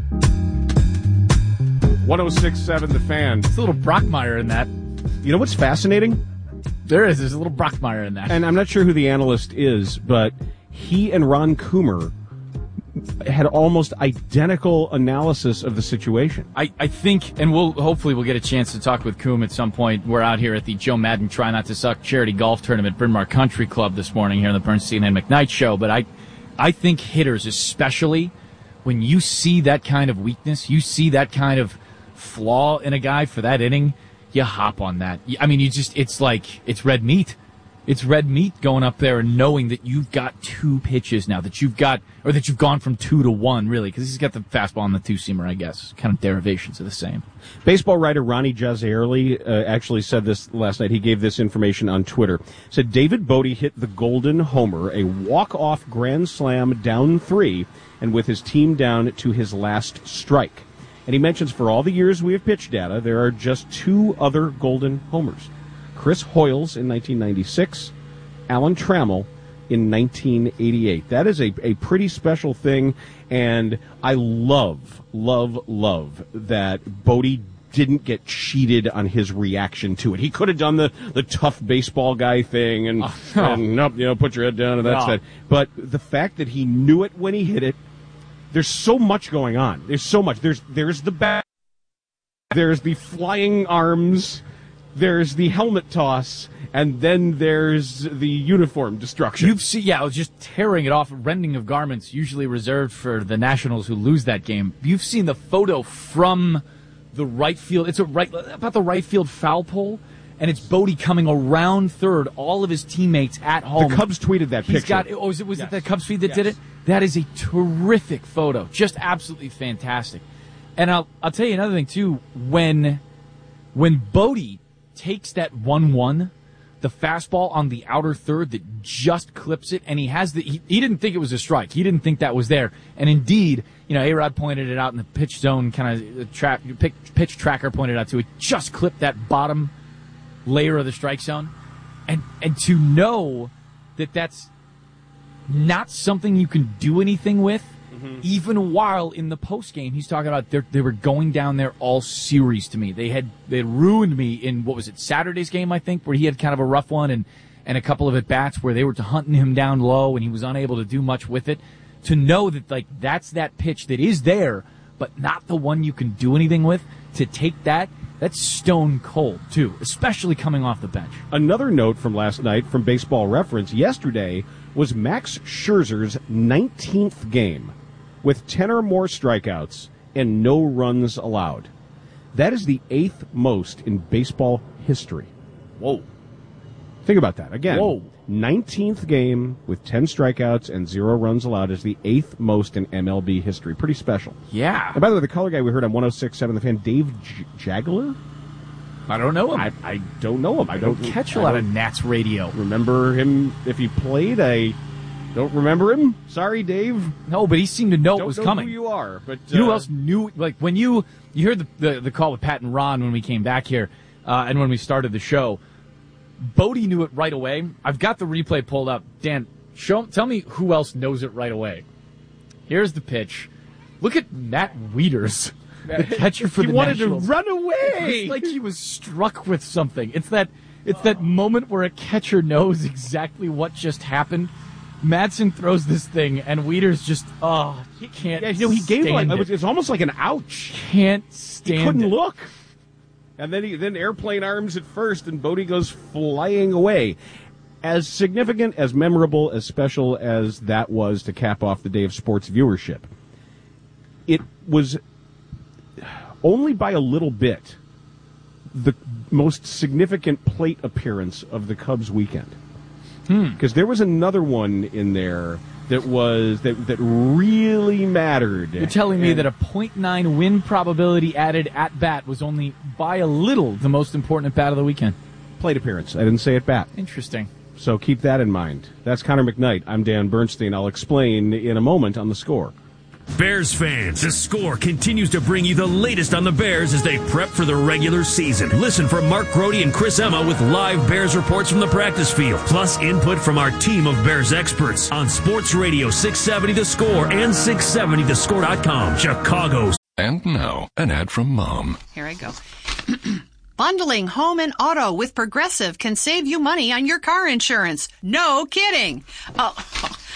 one oh six point seven The Fan. It's a little Brockmeyer in that. You know what's fascinating? There is. There's a little Brockmeyer in that. And I'm not sure who the analyst is, but he and Ron Coomer had almost identical analysis of the situation. I, I think, and we'll hopefully we'll get a chance to talk with Coom at some point. We're out here at the Joe Madden Try Not to Suck charity golf tournament at Bryn Mawr Country Club this morning here on the Bernstein and McKnight show. But I, I think hitters, especially when you see that kind of weakness, you see that kind of flaw in a guy for that inning, you hop on that. I mean, you just, it's like, it's red meat. It's red meat going up there and knowing that you've got two pitches now, that you've got, or that you've gone from two to one, really, because he's got the fastball and the two-seamer, I guess. Kind of derivations of the same. Baseball writer Ronnie Jazayerli uh, actually said this last night. He gave this information on Twitter. Said David Bote hit the golden homer, a walk-off grand slam down three, and with his team down to his last strike. And he mentions for all the years we have pitch data, there are just two other golden homers. Chris Hoyles in nineteen ninety-six, Alan Trammell in nineteen eighty-eight. That is a, a pretty special thing, and I love, love, love that Bote didn't get cheated on his reaction to it. He could have done the, the tough baseball guy thing and, oh, no. and nope, you know, put your head down and that's no. it. But the fact that he knew it when he hit it, there's so much going on. There's so much. There's there's the bat, there's the flying arms, there's the helmet toss, and then there's the uniform destruction. You've seen, yeah, I was just tearing it off, rending of garments, usually reserved for the Nationals who lose that game. You've seen the photo from the right field. It's a right about the right field foul pole, and it's Bote coming around third. All of his teammates at home. The Cubs tweeted that He's picture. Got, oh, was it was yes. it the Cubs feed that yes. did it? That is a terrific photo, just absolutely fantastic. And I'll I'll tell you another thing too. When when Bote takes that one one, the fastball on the outer third that just clips it, and he has the he, he didn't think it was a strike. He didn't think that was there. And indeed, you know, A-Rod pointed it out in the pitch zone, kind of tra- pitch tracker pointed out too. It just clipped that bottom layer of the strike zone. And and to know that that's not something you can do anything with, mm-hmm. even while in the post game he's talking about they were going down there all series to me. They had they had ruined me in, what was it, Saturday's game, I think, where he had kind of a rough one and, and a couple of at-bats where they were hunting him down low and he was unable to do much with it. To know that, like, that's that pitch that is there, but not the one you can do anything with, to take that, that's stone cold, too, especially coming off the bench. Another note from last night from Baseball Reference, yesterday was Max Scherzer's nineteenth game with ten or more strikeouts and no runs allowed. That is the eighth most in baseball history. Whoa. Think about that. Again, Whoa. nineteenth game with ten strikeouts and zero runs allowed is the eighth most in M L B history. Pretty special. Yeah. And by the way, the color guy we heard on one oh six point seven The Fan, Dave J- Jagler? I don't know him. I, I don't know him. I, I don't, don't catch a I lot don't of Nats radio. Remember him if he played? I don't remember him. Sorry, Dave. No, but he seemed to know don't it was know coming. Who you are? But uh, you know who else knew? Like when you you heard the, the the call with Pat and Ron when we came back here, uh, and when we started the show, Bote knew it right away. I've got the replay pulled up. Dan, show tell me who else knows it right away. Here's the pitch. Look at Matt Wieters. The catcher for he the wanted Nationals. to run away. It's like he was struck with something. It's that it's that moment where a catcher knows exactly what just happened. Madsen throws this thing, and Wieters just oh he can't. Yeah, you know he gave like it. it was, it's almost like an ouch. Can't stand. He couldn't it. look. And then he then airplane arms at first, and Bote goes flying away. As significant, as memorable, as special as that was to cap off the day of sports viewership, it was only by a little bit the most significant plate appearance of the Cubs weekend. Because hmm. there was another one in there that was that that really mattered. You're telling me and, that a point nine win probability added at bat was only by a little the most important at bat of the weekend. Plate appearance. I didn't say at bat. Interesting. So keep that in mind. That's Connor McKnight. I'm Dan Bernstein. I'll explain in a moment on The Score. Bears fans, The Score continues to bring you the latest on the Bears as they prep for the regular season. Listen for Mark Grode and Chris Emma with live Bears reports from the practice field, plus input from our team of Bears experts on Sports Radio six seventy The Score and six seventy the score dot com, Chicago's. And now, an ad from Mom. Here I go. Bundling home and auto with Progressive can save you money on your car insurance. No kidding. Oh,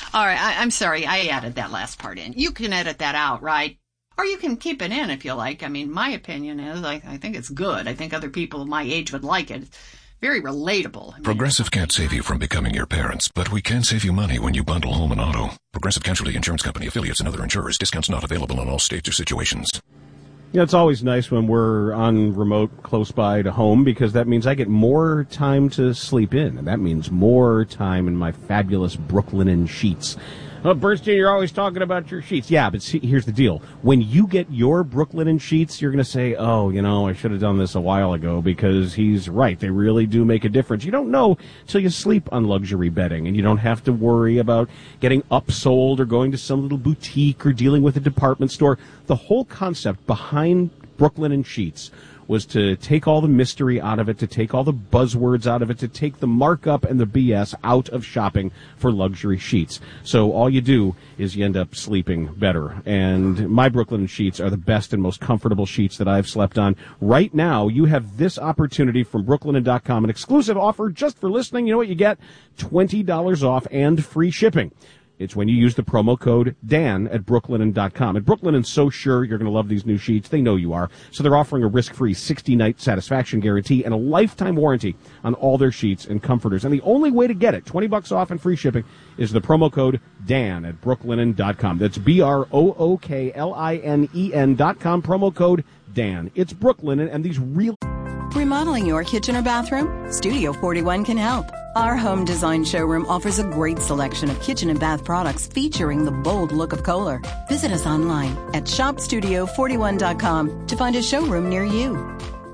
All right, I, I'm sorry, I added that last part in. You can edit that out, right? Or you can keep it in if you like. I mean, my opinion is I, I think it's good. I think other people my age would like it. It's very relatable. I mean, Progressive can't save you from becoming your parents, but we can save you money when you bundle home and auto. Progressive Casualty Insurance Company, affiliates, and other insurers. Discounts not available in all states or situations. Yeah, it's always nice when we're on remote close by to home because that means I get more time to sleep in, and that means more time in my fabulous Brooklinen sheets. Oh, Bernstein, you're always talking about your sheets. Yeah, but see, here's the deal. When you get your Brooklinen sheets, you're going to say, oh, you know, I should have done this a while ago because he's right. They really do make a difference. You don't know till you sleep on luxury bedding, and you don't have to worry about getting upsold or going to some little boutique or dealing with a department store. The whole concept behind Brooklinen sheets was to take all the mystery out of it, to take all the buzzwords out of it, to take the markup and the B S out of shopping for luxury sheets. So all you do is you end up sleeping better. And my Brooklinen sheets are the best and most comfortable sheets that I've slept on. Right now, you have this opportunity from Brooklinen dot com, an exclusive offer just for listening. You know what you get? twenty dollars off and free shipping. It's when you use the promo code Dan at Brooklinen dot com. And Brooklinen's so sure you're going to love these new sheets. They know you are. So they're offering a risk-free sixty-night satisfaction guarantee and a lifetime warranty on all their sheets and comforters. And the only way to get it, twenty bucks off and free shipping, is the promo code Dan at Brooklinen dot com. That's B R O O K L I N E N dot com, promo code Dan. It's Brooklinen, and these real... Remodeling your kitchen or bathroom? Studio forty-one can help. Our home design showroom offers a great selection of kitchen and bath products featuring the bold look of Kohler. Visit us online at shop studio forty-one dot com to find a showroom near you.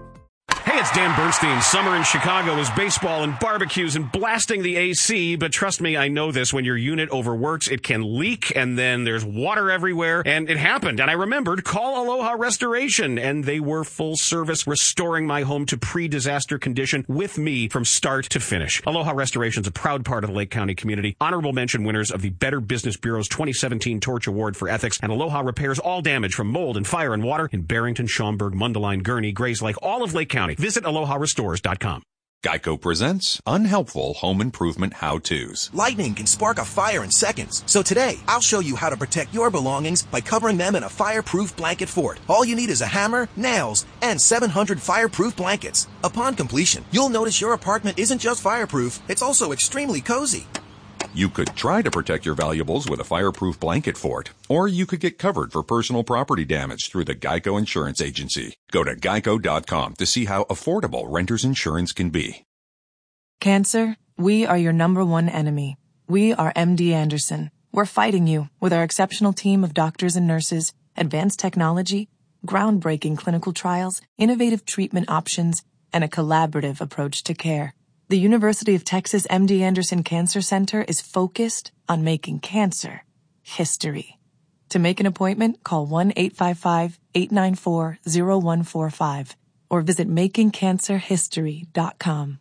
Hey, it's Dan Bernstein. Summer in Chicago is baseball and barbecues and blasting the A C, but trust me, I know this. When your unit overworks, it can leak, and then there's water everywhere, and it happened. And I remembered, call Aloha Restoration, and they were full service, restoring my home to pre-disaster condition with me from start to finish. Aloha Restoration is a proud part of the Lake County community, honorable mention winners of the Better Business Bureau's twenty seventeen Torch Award for Ethics, and Aloha repairs all damage from mold and fire and water in Barrington, Schaumburg, Mundelein, Gurnee, Grays Lake, all of Lake County. Visit aloha restores dot com. Geico presents unhelpful home improvement how-tos. Lightning can spark a fire in seconds. So today, I'll show you how to protect your belongings by covering them in a fireproof blanket fort. All you need is a hammer, nails, and seven hundred fireproof blankets. Upon completion, you'll notice your apartment isn't just fireproof, it's also extremely cozy. You could try to protect your valuables with a fireproof blanket fort, or you could get covered for personal property damage through the Geico Insurance Agency. Go to geico dot com to see how affordable renter's insurance can be. Cancer, we are your number one enemy. We are M D Anderson. We're fighting you with our exceptional team of doctors and nurses, advanced technology, groundbreaking clinical trials, innovative treatment options, and a collaborative approach to care. The University of Texas M D Anderson Cancer Center is focused on making cancer history. To make an appointment, call one eight five five, eight nine four, zero one four five or visit making cancer history dot com.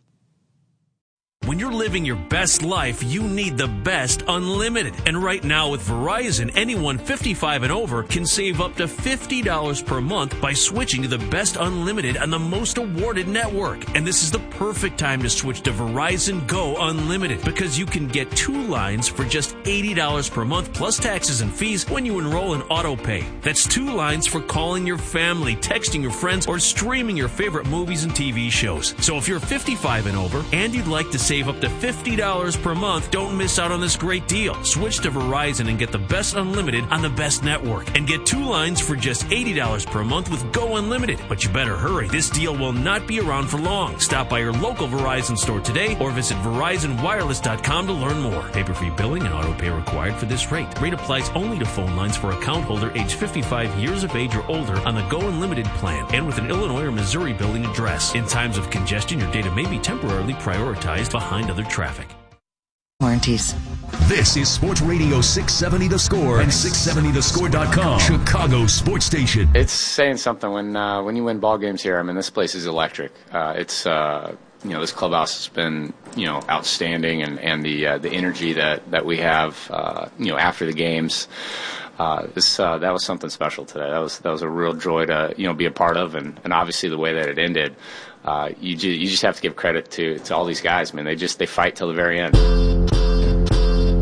When you're living your best life, you need the best unlimited. And right now with Verizon, anyone fifty-five and over can save up to fifty dollars per month by switching to the best unlimited on the most awarded network. And this is the perfect time to switch to Verizon Go Unlimited because you can get two lines for just eighty dollars per month plus taxes and fees when you enroll in AutoPay. That's two lines for calling your family, texting your friends, or streaming your favorite movies and T V shows. So if you're fifty-five and over and you'd like to save up to fifty dollars per month, don't miss out on this great deal. Switch to Verizon and get the best unlimited on the best network. And get two lines for just eighty dollars per month with Go Unlimited. But you better hurry. This deal will not be around for long. Stop by your local Verizon store today or visit verizon wireless dot com to learn more. Paper-free billing and auto pay required for this rate. Rate applies only to phone lines for account holder age fifty-five years of age or older on the Go Unlimited plan and with an Illinois or Missouri billing address. In times of congestion, your data may be temporarily prioritized behind other traffic. Warranties. This is Sports Radio six seventy The Score and six seventy the score dot com, Chicago sports station. It's saying something when uh, when you win ball games here. I mean, this place is electric. Uh, it's uh, you know, this clubhouse has been, you know, outstanding, and and the uh, the energy that that we have, uh, you know, after the games. Uh, this uh, that was something special today. That was that was a real joy to, you know, be a part of, and, and obviously the way that it ended. Uh, you ju- you just have to give credit to, to all these guys. I mean, they just they fight till the very end.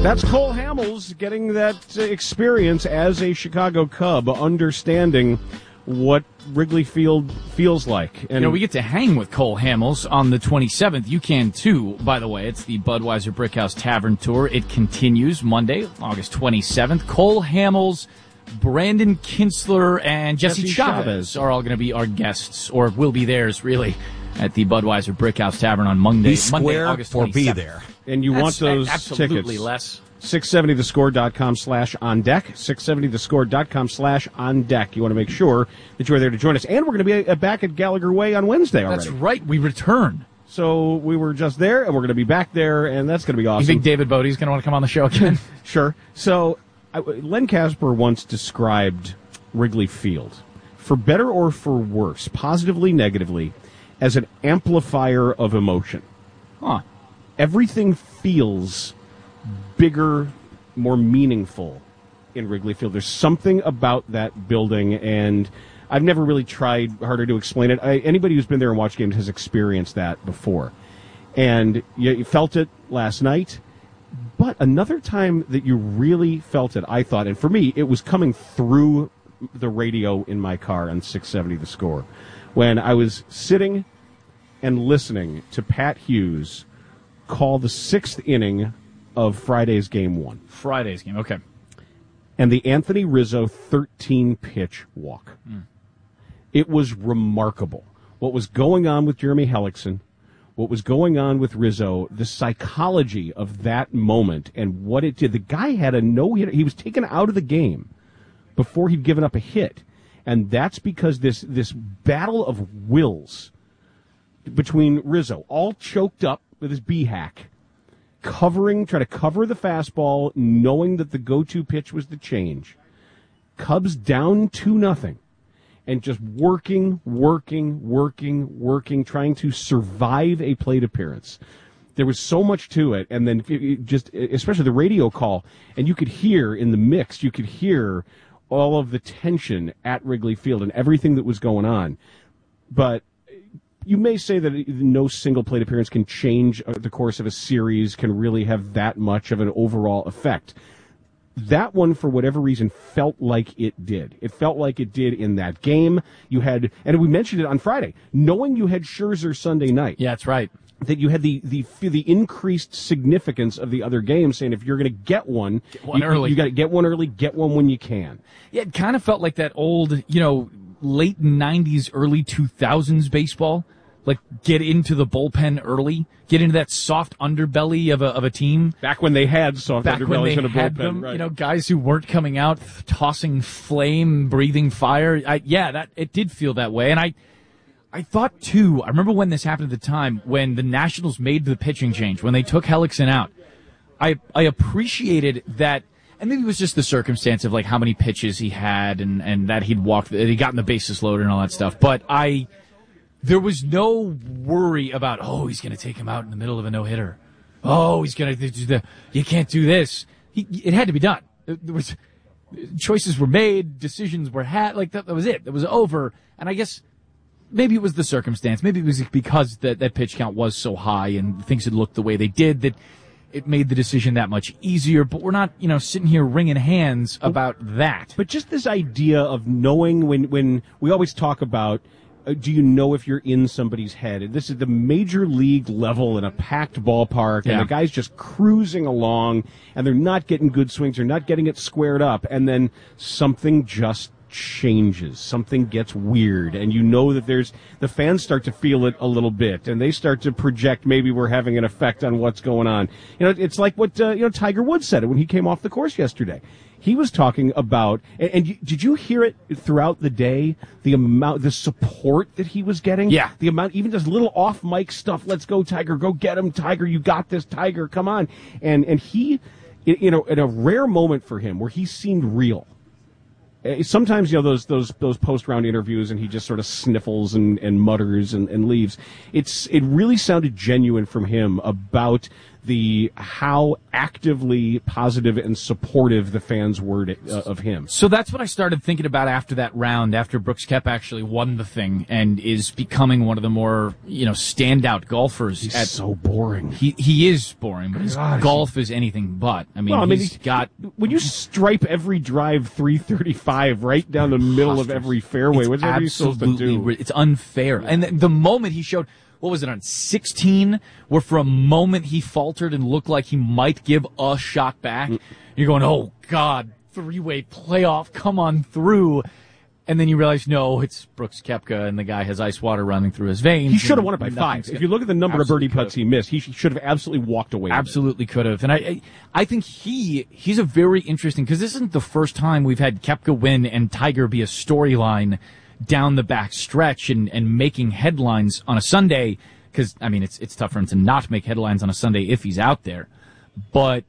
That's Cole Hamels getting that uh, experience as a Chicago Cub, understanding what Wrigley Field feels like. And you know, we get to hang with Cole Hamels on the twenty-seventh. You can too, by the way. It's the Budweiser Brickhouse Tavern Tour. It continues Monday, August twenty-seventh. Cole Hamels, Brandon Kintzler, and Jesse, Jesse Chavez, Chavez are all going to be our guests, or will be theirs, really, at the Budweiser Brickhouse Tavern on Monday, be Monday, square August or twenty-seventh. be there. And you That's, want those absolutely tickets. less. six seventy the score dot com slash on deck. six seventy the score dot com slash on deck. You want to make sure that you are there to join us. And we're going to be back at Gallagher Way on Wednesday already. That's right. We return. So we were just there, and we're going to be back there, and that's going to be awesome. You think David Bodie's going to want to come on the show again? Sure. So I, Len Casper once described Wrigley Field, for better or for worse, positively, negatively, as an amplifier of emotion. Huh. Everything feels bigger, more meaningful in Wrigley Field. There's something about that building, and I've never really tried harder to explain it. I, anybody who's been there and watched games has experienced that before. And you, you felt it last night. But another time that you really felt it, I thought, and for me, it was coming through the radio in my car on six seventy The Score, when I was sitting and listening to Pat Hughes call the sixth inning of Friday's game one. Friday's game, okay. And the Anthony Rizzo thirteen-pitch walk. Mm. It was remarkable. What was going on with Jeremy Hellickson, what was going on with Rizzo, the psychology of that moment and what it did. The guy had a no-hitter. He was taken out of the game before he'd given up a hit. And that's because this, this battle of wills between Rizzo, all choked up with his B-hack, covering, trying to cover the fastball, knowing that the go-to pitch was the change. Cubs down two nothing, and just working, working, working, working, trying to survive a plate appearance. There was so much to it, and then it just, especially the radio call, and you could hear in the mix, you could hear all of the tension at Wrigley Field and everything that was going on. But you may say that no single plate appearance can change the course of a series, can really have that much of an overall effect. That one, for whatever reason, felt like it did. It felt like it did in that game. You had, and we mentioned it on Friday, knowing you had Scherzer Sunday night. Yeah, that's right. That you had the the the increased significance of the other games, saying if you're going to get one, get one you, early. You got to get one early, get one when you can. Yeah, it kind of felt like that old, you know, late nineties, early two thousands baseball. Like, get into the bullpen early, get into that soft underbelly of a of a team. Back when they had soft Back underbellies when they in a had bullpen, them, right. You know, guys who weren't coming out, tossing flame, breathing fire. I, yeah, that it did feel that way. And I, I thought, too, I remember when this happened at the time, when the Nationals made the pitching change, when they took Hellickson out. I I appreciated that. And maybe it was just the circumstance of, like, how many pitches he had and, and that he'd walked, that he'd gotten the bases loaded and all that stuff. But I... There was no worry about, oh, he's going to take him out in the middle of a no-hitter. Oh, he's going to do the, you can't do this. He, it had to be done. There was, choices were made, decisions were had, like that, that was it. It was over. And I guess maybe it was the circumstance. Maybe it was because that, that pitch count was so high and things had looked the way they did that it made the decision that much easier. But we're not, you know, sitting here wringing hands about that. But just this idea of knowing when, when we always talk about, Uh, do you know if you're in somebody's head? And this is the major league level in a packed ballpark, and Yeah. the guy's just cruising along, and they're not getting good swings, they're not getting it squared up, and then something just changes. Something gets weird, and you know that there's the fans start to feel it a little bit, and they start to project maybe we're having an effect on what's going on. You know, it's like what uh, you know Tiger Woods said it when he came off the course yesterday. He was talking about, and, and you, did you hear it throughout the day? The amount, the support that he was getting. Yeah. The amount, even just little off mic stuff. Let's go, Tiger. Go get him, Tiger. You got this, Tiger. Come on. And and he, you know, in a rare moment for him where he seemed real. uh, sometimes, you know, those those those post round interviews, and he just sort of sniffles and, and mutters and, and leaves. It's it really sounded genuine from him about the how actively positive and supportive the fans were to, uh, of him. So that's what I started thinking about after that round, after Brooks Koepka actually won the thing and is becoming one of the more, you know, standout golfers. He's at, so boring. He he is boring, but his Gosh. golf is anything but. I mean, well, I mean he's got... When you stripe every drive three thirty-five right down the middle of every fairway, what's are you supposed to do? It's unfair. Yeah. And the, the moment he showed... What was it, on sixteen, where for a moment he faltered and looked like he might give a shot back? Mm. You're going, oh, God, three-way playoff, come on through. And then you realize, no, it's Brooks Koepka, and the guy has ice water running through his veins. He should have won it by five. If you look at the number of birdie putts he missed, he should have absolutely walked away. Absolutely could have. And I, I, I think he he's a very interesting, because this isn't the first time we've had Koepka win and Tiger be a storyline down the back stretch and, and making headlines on a Sunday, because, I mean, it's it's tough for him to not make headlines on a Sunday if he's out there. But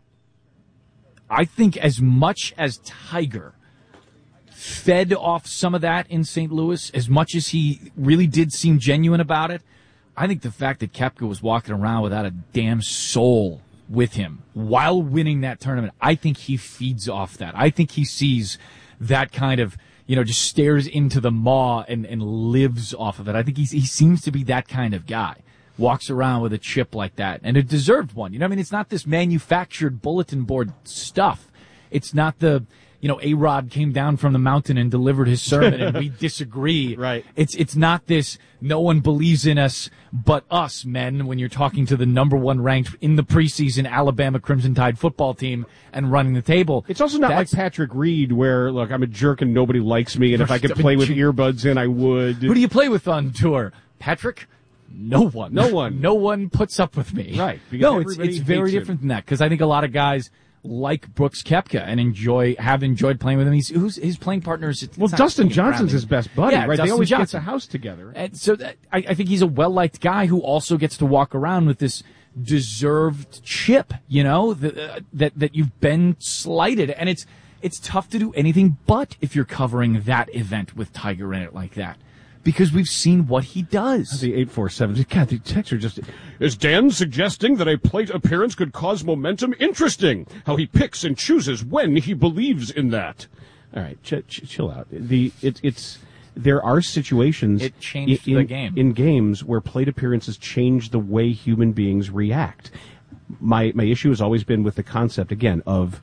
I think as much as Tiger fed off some of that in Saint Louis, as much as he really did seem genuine about it, I think the fact that Koepka was walking around without a damn soul with him while winning that tournament, I think he feeds off that. I think he sees that kind of, you know, just stares into the maw and, and lives off of it. I think he's, he seems to be that kind of guy. Walks around with a chip like that, and a deserved one. You know what I mean? It's not this manufactured bulletin board stuff. It's not the, you know, A-Rod came down from the mountain and delivered his sermon and we disagree. Right. It's it's not this, no one believes in us but us, men, when you're talking to the number one ranked in the preseason Alabama Crimson Tide football team and running the table. It's also not That's, like Patrick Reed where, look, I'm a jerk and nobody likes me, and if I could play with earbuds in, I would. Who do you play with on tour? Patrick? No one. No one. No one puts up with me. Right. No, it's, it's very different than that, because I think a lot of guys like Brooks Koepka and enjoy have enjoyed playing with him. He's who's his playing partners. It's well, Dustin Johnson's his best buddy, yeah, right? Dustin they always Johnson. get a house together. And so that, I, I think he's a well-liked guy who also gets to walk around with this deserved chip, you know, the, uh, that that you've been slighted, and it's it's tough to do anything but if you're covering that event with Tiger in it like that. Because we've seen what he does. The eight four seven. God, the texts are just... Is Dan suggesting that a plate appearance could cause momentum? Interesting. How he picks and chooses when he believes in that. All right, ch- ch- chill out. The it, It's... There are situations... It changed in, the game. In games where plate appearances change the way human beings react. My, my issue has always been with the concept, again, of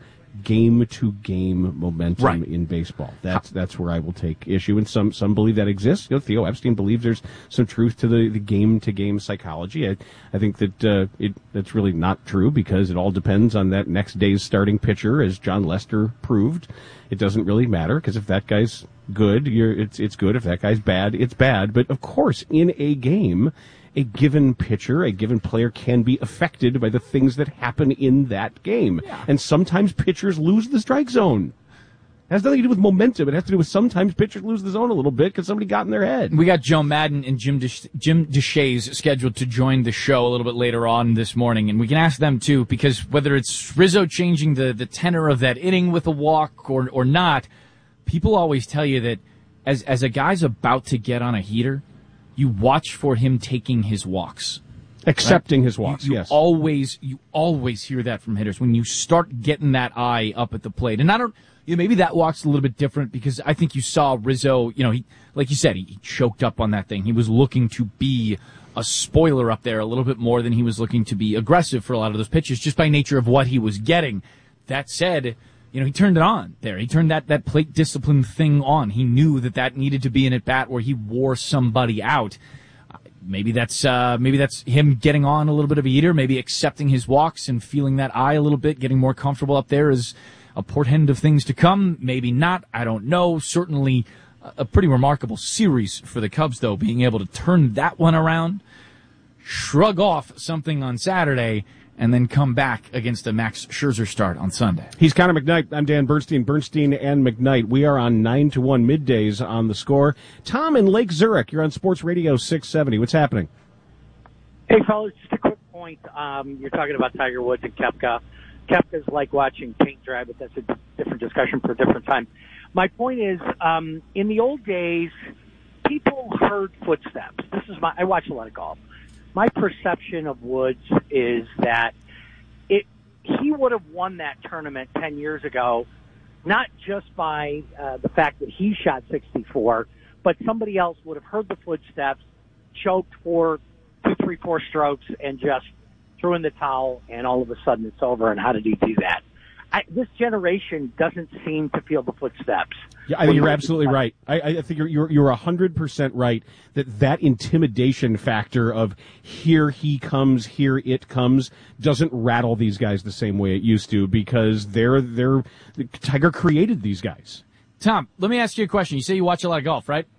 game-to-game momentum right. in baseball. That's that's where I will take issue, and some some believe that exists. You know, Theo Epstein believes there's some truth to the, the game-to-game psychology. I, I think that uh, it that's really not true, because it all depends on that next day's starting pitcher, as John Lester proved. It doesn't really matter, because if that guy's good, you're, it's it's good. If that guy's bad, it's bad. But of course, in a game, a given pitcher, a given player can be affected by the things that happen in that game. Yeah. And sometimes pitchers lose the strike zone. It has nothing to do with momentum. It has to do with sometimes pitchers lose the zone a little bit because somebody got in their head. We got Joe Madden and Jim Desh- Jim Deshaies scheduled to join the show a little bit later on this morning, and we can ask them too, because whether it's Rizzo changing the, the tenor of that inning with a walk or or not, people always tell you that as as a guy's about to get on a heater, you watch for him taking his walks. Accepting right? his walks, you, you yes. Always, you always hear that from hitters when you start getting that eye up at the plate. And I don't, you know, maybe that walk's a little bit different, because I think you saw Rizzo, you know, he, like you said, he, he choked up on that thing. He was looking to be a spoiler up there a little bit more than he was looking to be aggressive for a lot of those pitches, just by nature of what he was getting. That said, you know, he turned it on there. He turned that, that plate discipline thing on. He knew that that needed to be an at-bat where he wore somebody out. Uh, maybe that's uh, maybe that's him getting on a little bit of a heater, maybe accepting his walks and feeling that eye a little bit, getting more comfortable up there is a portend of things to come. Maybe not. I don't know. Certainly a pretty remarkable series for the Cubs, though, being able to turn that one around, shrug off something on Saturday, and then come back against a Max Scherzer start on Sunday. He's Connor McKnight. I'm Dan Bernstein. Bernstein and McKnight. We are on nine to one middays on the Score. Tom in Lake Zurich. You're on Sports Radio six seventy. What's happening? Hey, fellas, just a quick point. Um, you're talking about Tiger Woods and Koepka. Koepka's like watching paint dry, but that's a different discussion for a different time. My point is, um, in the old days, people heard footsteps. This is my, I watch a lot of golf. My perception of Woods is that it, he would have won that tournament ten years ago, not just by uh, the fact that he shot sixty-four, but somebody else would have heard the footsteps, choked for two, three, four strokes, and just threw in the towel, and all of a sudden it's over. And how did he do that? I, this generation doesn't seem to feel the footsteps. Yeah, I think you're absolutely right. I, I think you're you're you're a hundred percent right that that intimidation factor of here he comes, here it comes, doesn't rattle these guys the same way it used to, because they're they're Tiger created these guys. Tom, let me ask you a question. You say you watch a lot of golf, right?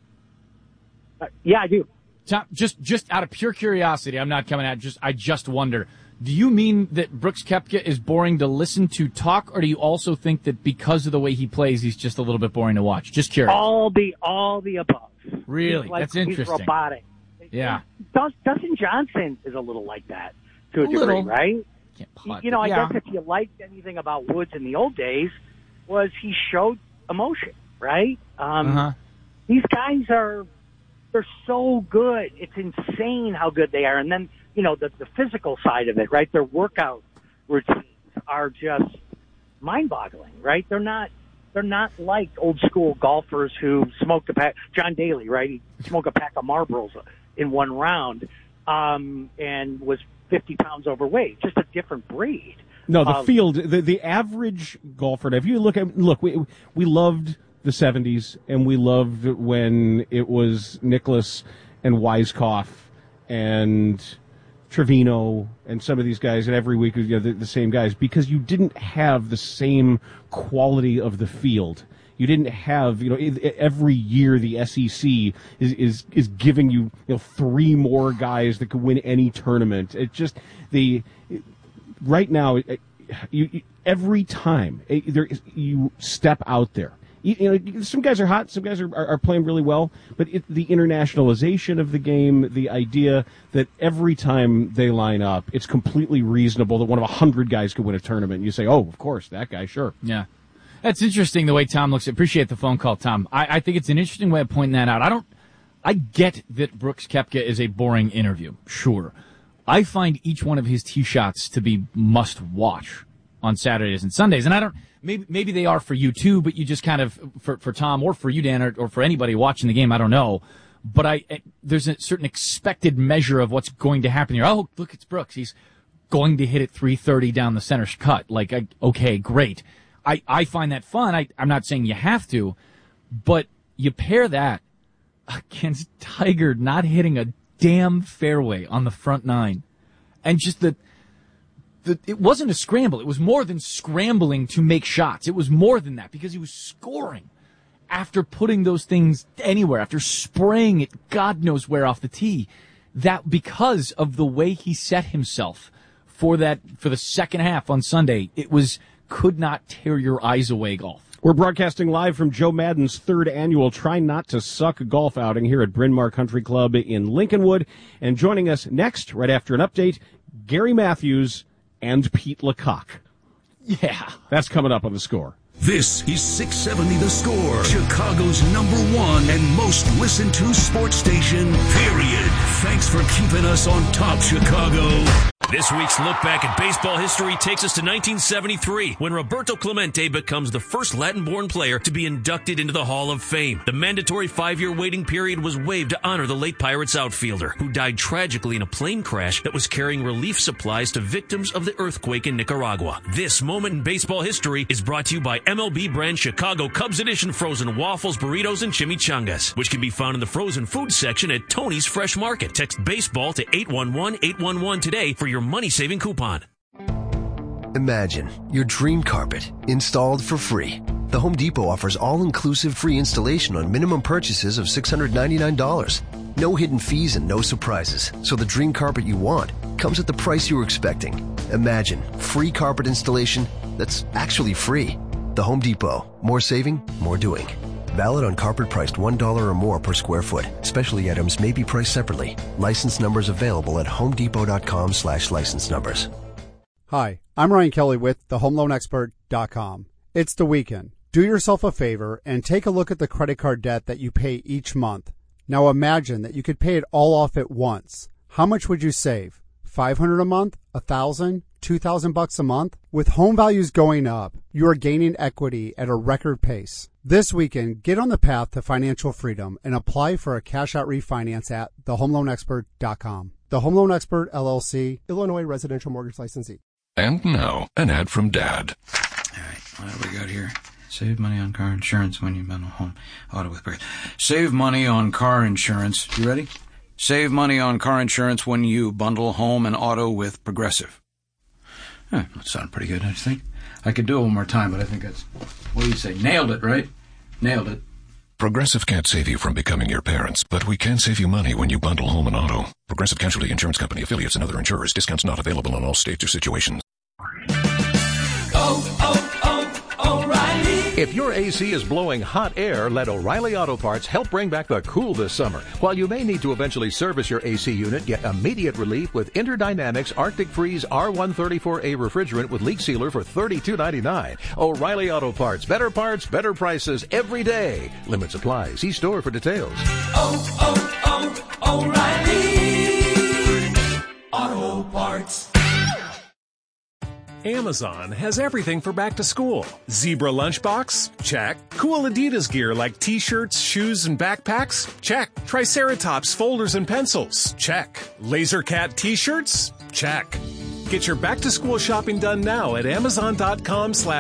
Uh, yeah, I do. Tom, just just out of pure curiosity, I'm not coming at just I just wonder. Do you mean that Brooks Koepka is boring to listen to talk, or do you also think that because of the way he plays, he's just a little bit boring to watch? Just curious. All the all the above. Really? Like, That's interesting. He's robotic. Yeah. Dustin Johnson is a little like that to a, A degree, little. right? Can't putt, you know, I yeah. guess if you liked anything about Woods in the old days, was he showed emotion, right? Um, Uh-huh. These guys are, they're so good. It's insane how good they are. And then, you know, the, the physical side of it, right? Their workout routines are just mind-boggling, right? They're not, they're not like old school golfers who smoked a pack. John Daly, right? He smoked a pack of Marlboros in one round, um, and was fifty pounds overweight. Just a different breed. No, the Um, field, the the average golfer. If you look at look, we we loved the seventies, and we loved when it was Nicklaus and Weiskopf and Trevino and some of these guys, and every week, you know, the, the same guys, because you didn't have the same quality of the field. You didn't have, you know, every year the S E C is is, is giving you, you know, three more guys that could win any tournament. It just the right now, you, you every time there is, you step out there. You, you know, some guys are hot, some guys are, are, are playing really well, but it, the internationalization of the game, the idea that every time they line up, it's completely reasonable that one of a hundred guys could win a tournament. And you say, oh, of course, that guy, sure. Yeah. That's interesting the way Tom looks at it. Appreciate the phone call, Tom. I, I think it's an interesting way of pointing that out. I don't, I get that Brooks Koepka is a boring interview. Sure. I find each one of his tee shots to be must watch on Saturdays and Sundays. And I don't, maybe, maybe they are for you too, but you just kind of, for, for Tom or for you, Dan, or, or for anybody watching the game, I don't know. But I, there's a certain expected measure of what's going to happen here. Oh, look, it's Brooks. He's going to hit it three thirty down the center cut. Like, I, okay, great. I, I find that fun. I, I'm not saying you have to, but you pair that against Tiger not hitting a damn fairway on the front nine. And just the, the, it wasn't a scramble. It was more than scrambling to make shots. It was more than that because he was scoring after putting those things anywhere, after spraying it God knows where off the tee. That because of the way he set himself for that, for the second half on Sunday, it was, could not tear your eyes away golf. We're broadcasting live from Joe Madden's third annual Try Not to Suck golf outing here at Bryn Mawr Country Club in Lincolnwood. And joining us next, right after an update, Gary Matthews and Pete LeCoq. Yeah. That's coming up on The Score. This is six seventy The Score, Chicago's number one and most listened to sports station, period. Thanks for keeping us on top, Chicago. This week's look back at baseball history takes us to nineteen seventy-three, when Roberto Clemente becomes the first Latin-born player to be inducted into the Hall of Fame. The mandatory five-year waiting period was waived to honor the late Pirates outfielder, who died tragically in a plane crash that was carrying relief supplies to victims of the earthquake in Nicaragua. This moment in baseball history is brought to you by M L B brand Chicago Cubs Edition frozen waffles, burritos, and chimichangas, which can be found in the frozen food section at Tony's Fresh Market. Text baseball to eight one one, eight one one today for your money-saving coupon. Imagine your dream carpet installed for free. The Home Depot offers all-inclusive free installation on minimum purchases of six hundred ninety-nine dollars. No hidden fees and no surprises, so the dream carpet you want comes at the price you were expecting. Imagine free carpet installation that's actually free. The Home Depot. More saving, more doing. Valid on carpet priced one dollar or more per square foot. Specialty items may be priced separately. License numbers available at homedepot.com slash license numbers. Hi, I'm Ryan Kelly with the home loan expert dot com. It's the weekend. Do yourself a favor and take a look at the credit card debt that you pay each month. Now imagine that you could pay it all off at once. How much would you save? five hundred dollars a month? one thousand dollars? two thousand bucks a month? With home values going up, you are gaining equity at a record pace. This weekend, get on the path to financial freedom and apply for a cash out refinance at the home loan expert dot com. The Home Loan Expert, L L C, Illinois Residential Mortgage Licensee. And now, an ad from Dad. All right, what do we got here? Save money on car insurance when you bundle home auto with Progressive. Save money on car insurance. You ready? Save money on car insurance when you bundle home and auto with Progressive. Huh, that sounded pretty good, I think. I could do it one more time, but I think that's... What do you say? Nailed it, right? Nailed it. Progressive can't save you from becoming your parents, but we can save you money when you bundle home and auto. Progressive Casualty Insurance Company, affiliates, and other insurers. Discounts not available in all states or situations. Oh, oh, oh, O'Reilly. If your A C is blowing hot air, let O'Reilly Auto Parts help bring back the cool this summer. While you may need to eventually service your A C unit, get immediate relief with Interdynamics Arctic Freeze R one thirty-four A refrigerant with leak sealer for thirty-two ninety-nine. O'Reilly Auto Parts. Better parts, better prices every day. Limit supply. See store for details. Oh, oh, oh, O'Reilly Auto Parts. Amazon has everything for back to school. Zebra lunchbox? Check. Cool Adidas gear like t-shirts, shoes, and backpacks? Check. Triceratops folders and pencils? Check. Laser Cat t-shirts? Check. Get your back to school shopping done now at amazon dot com slash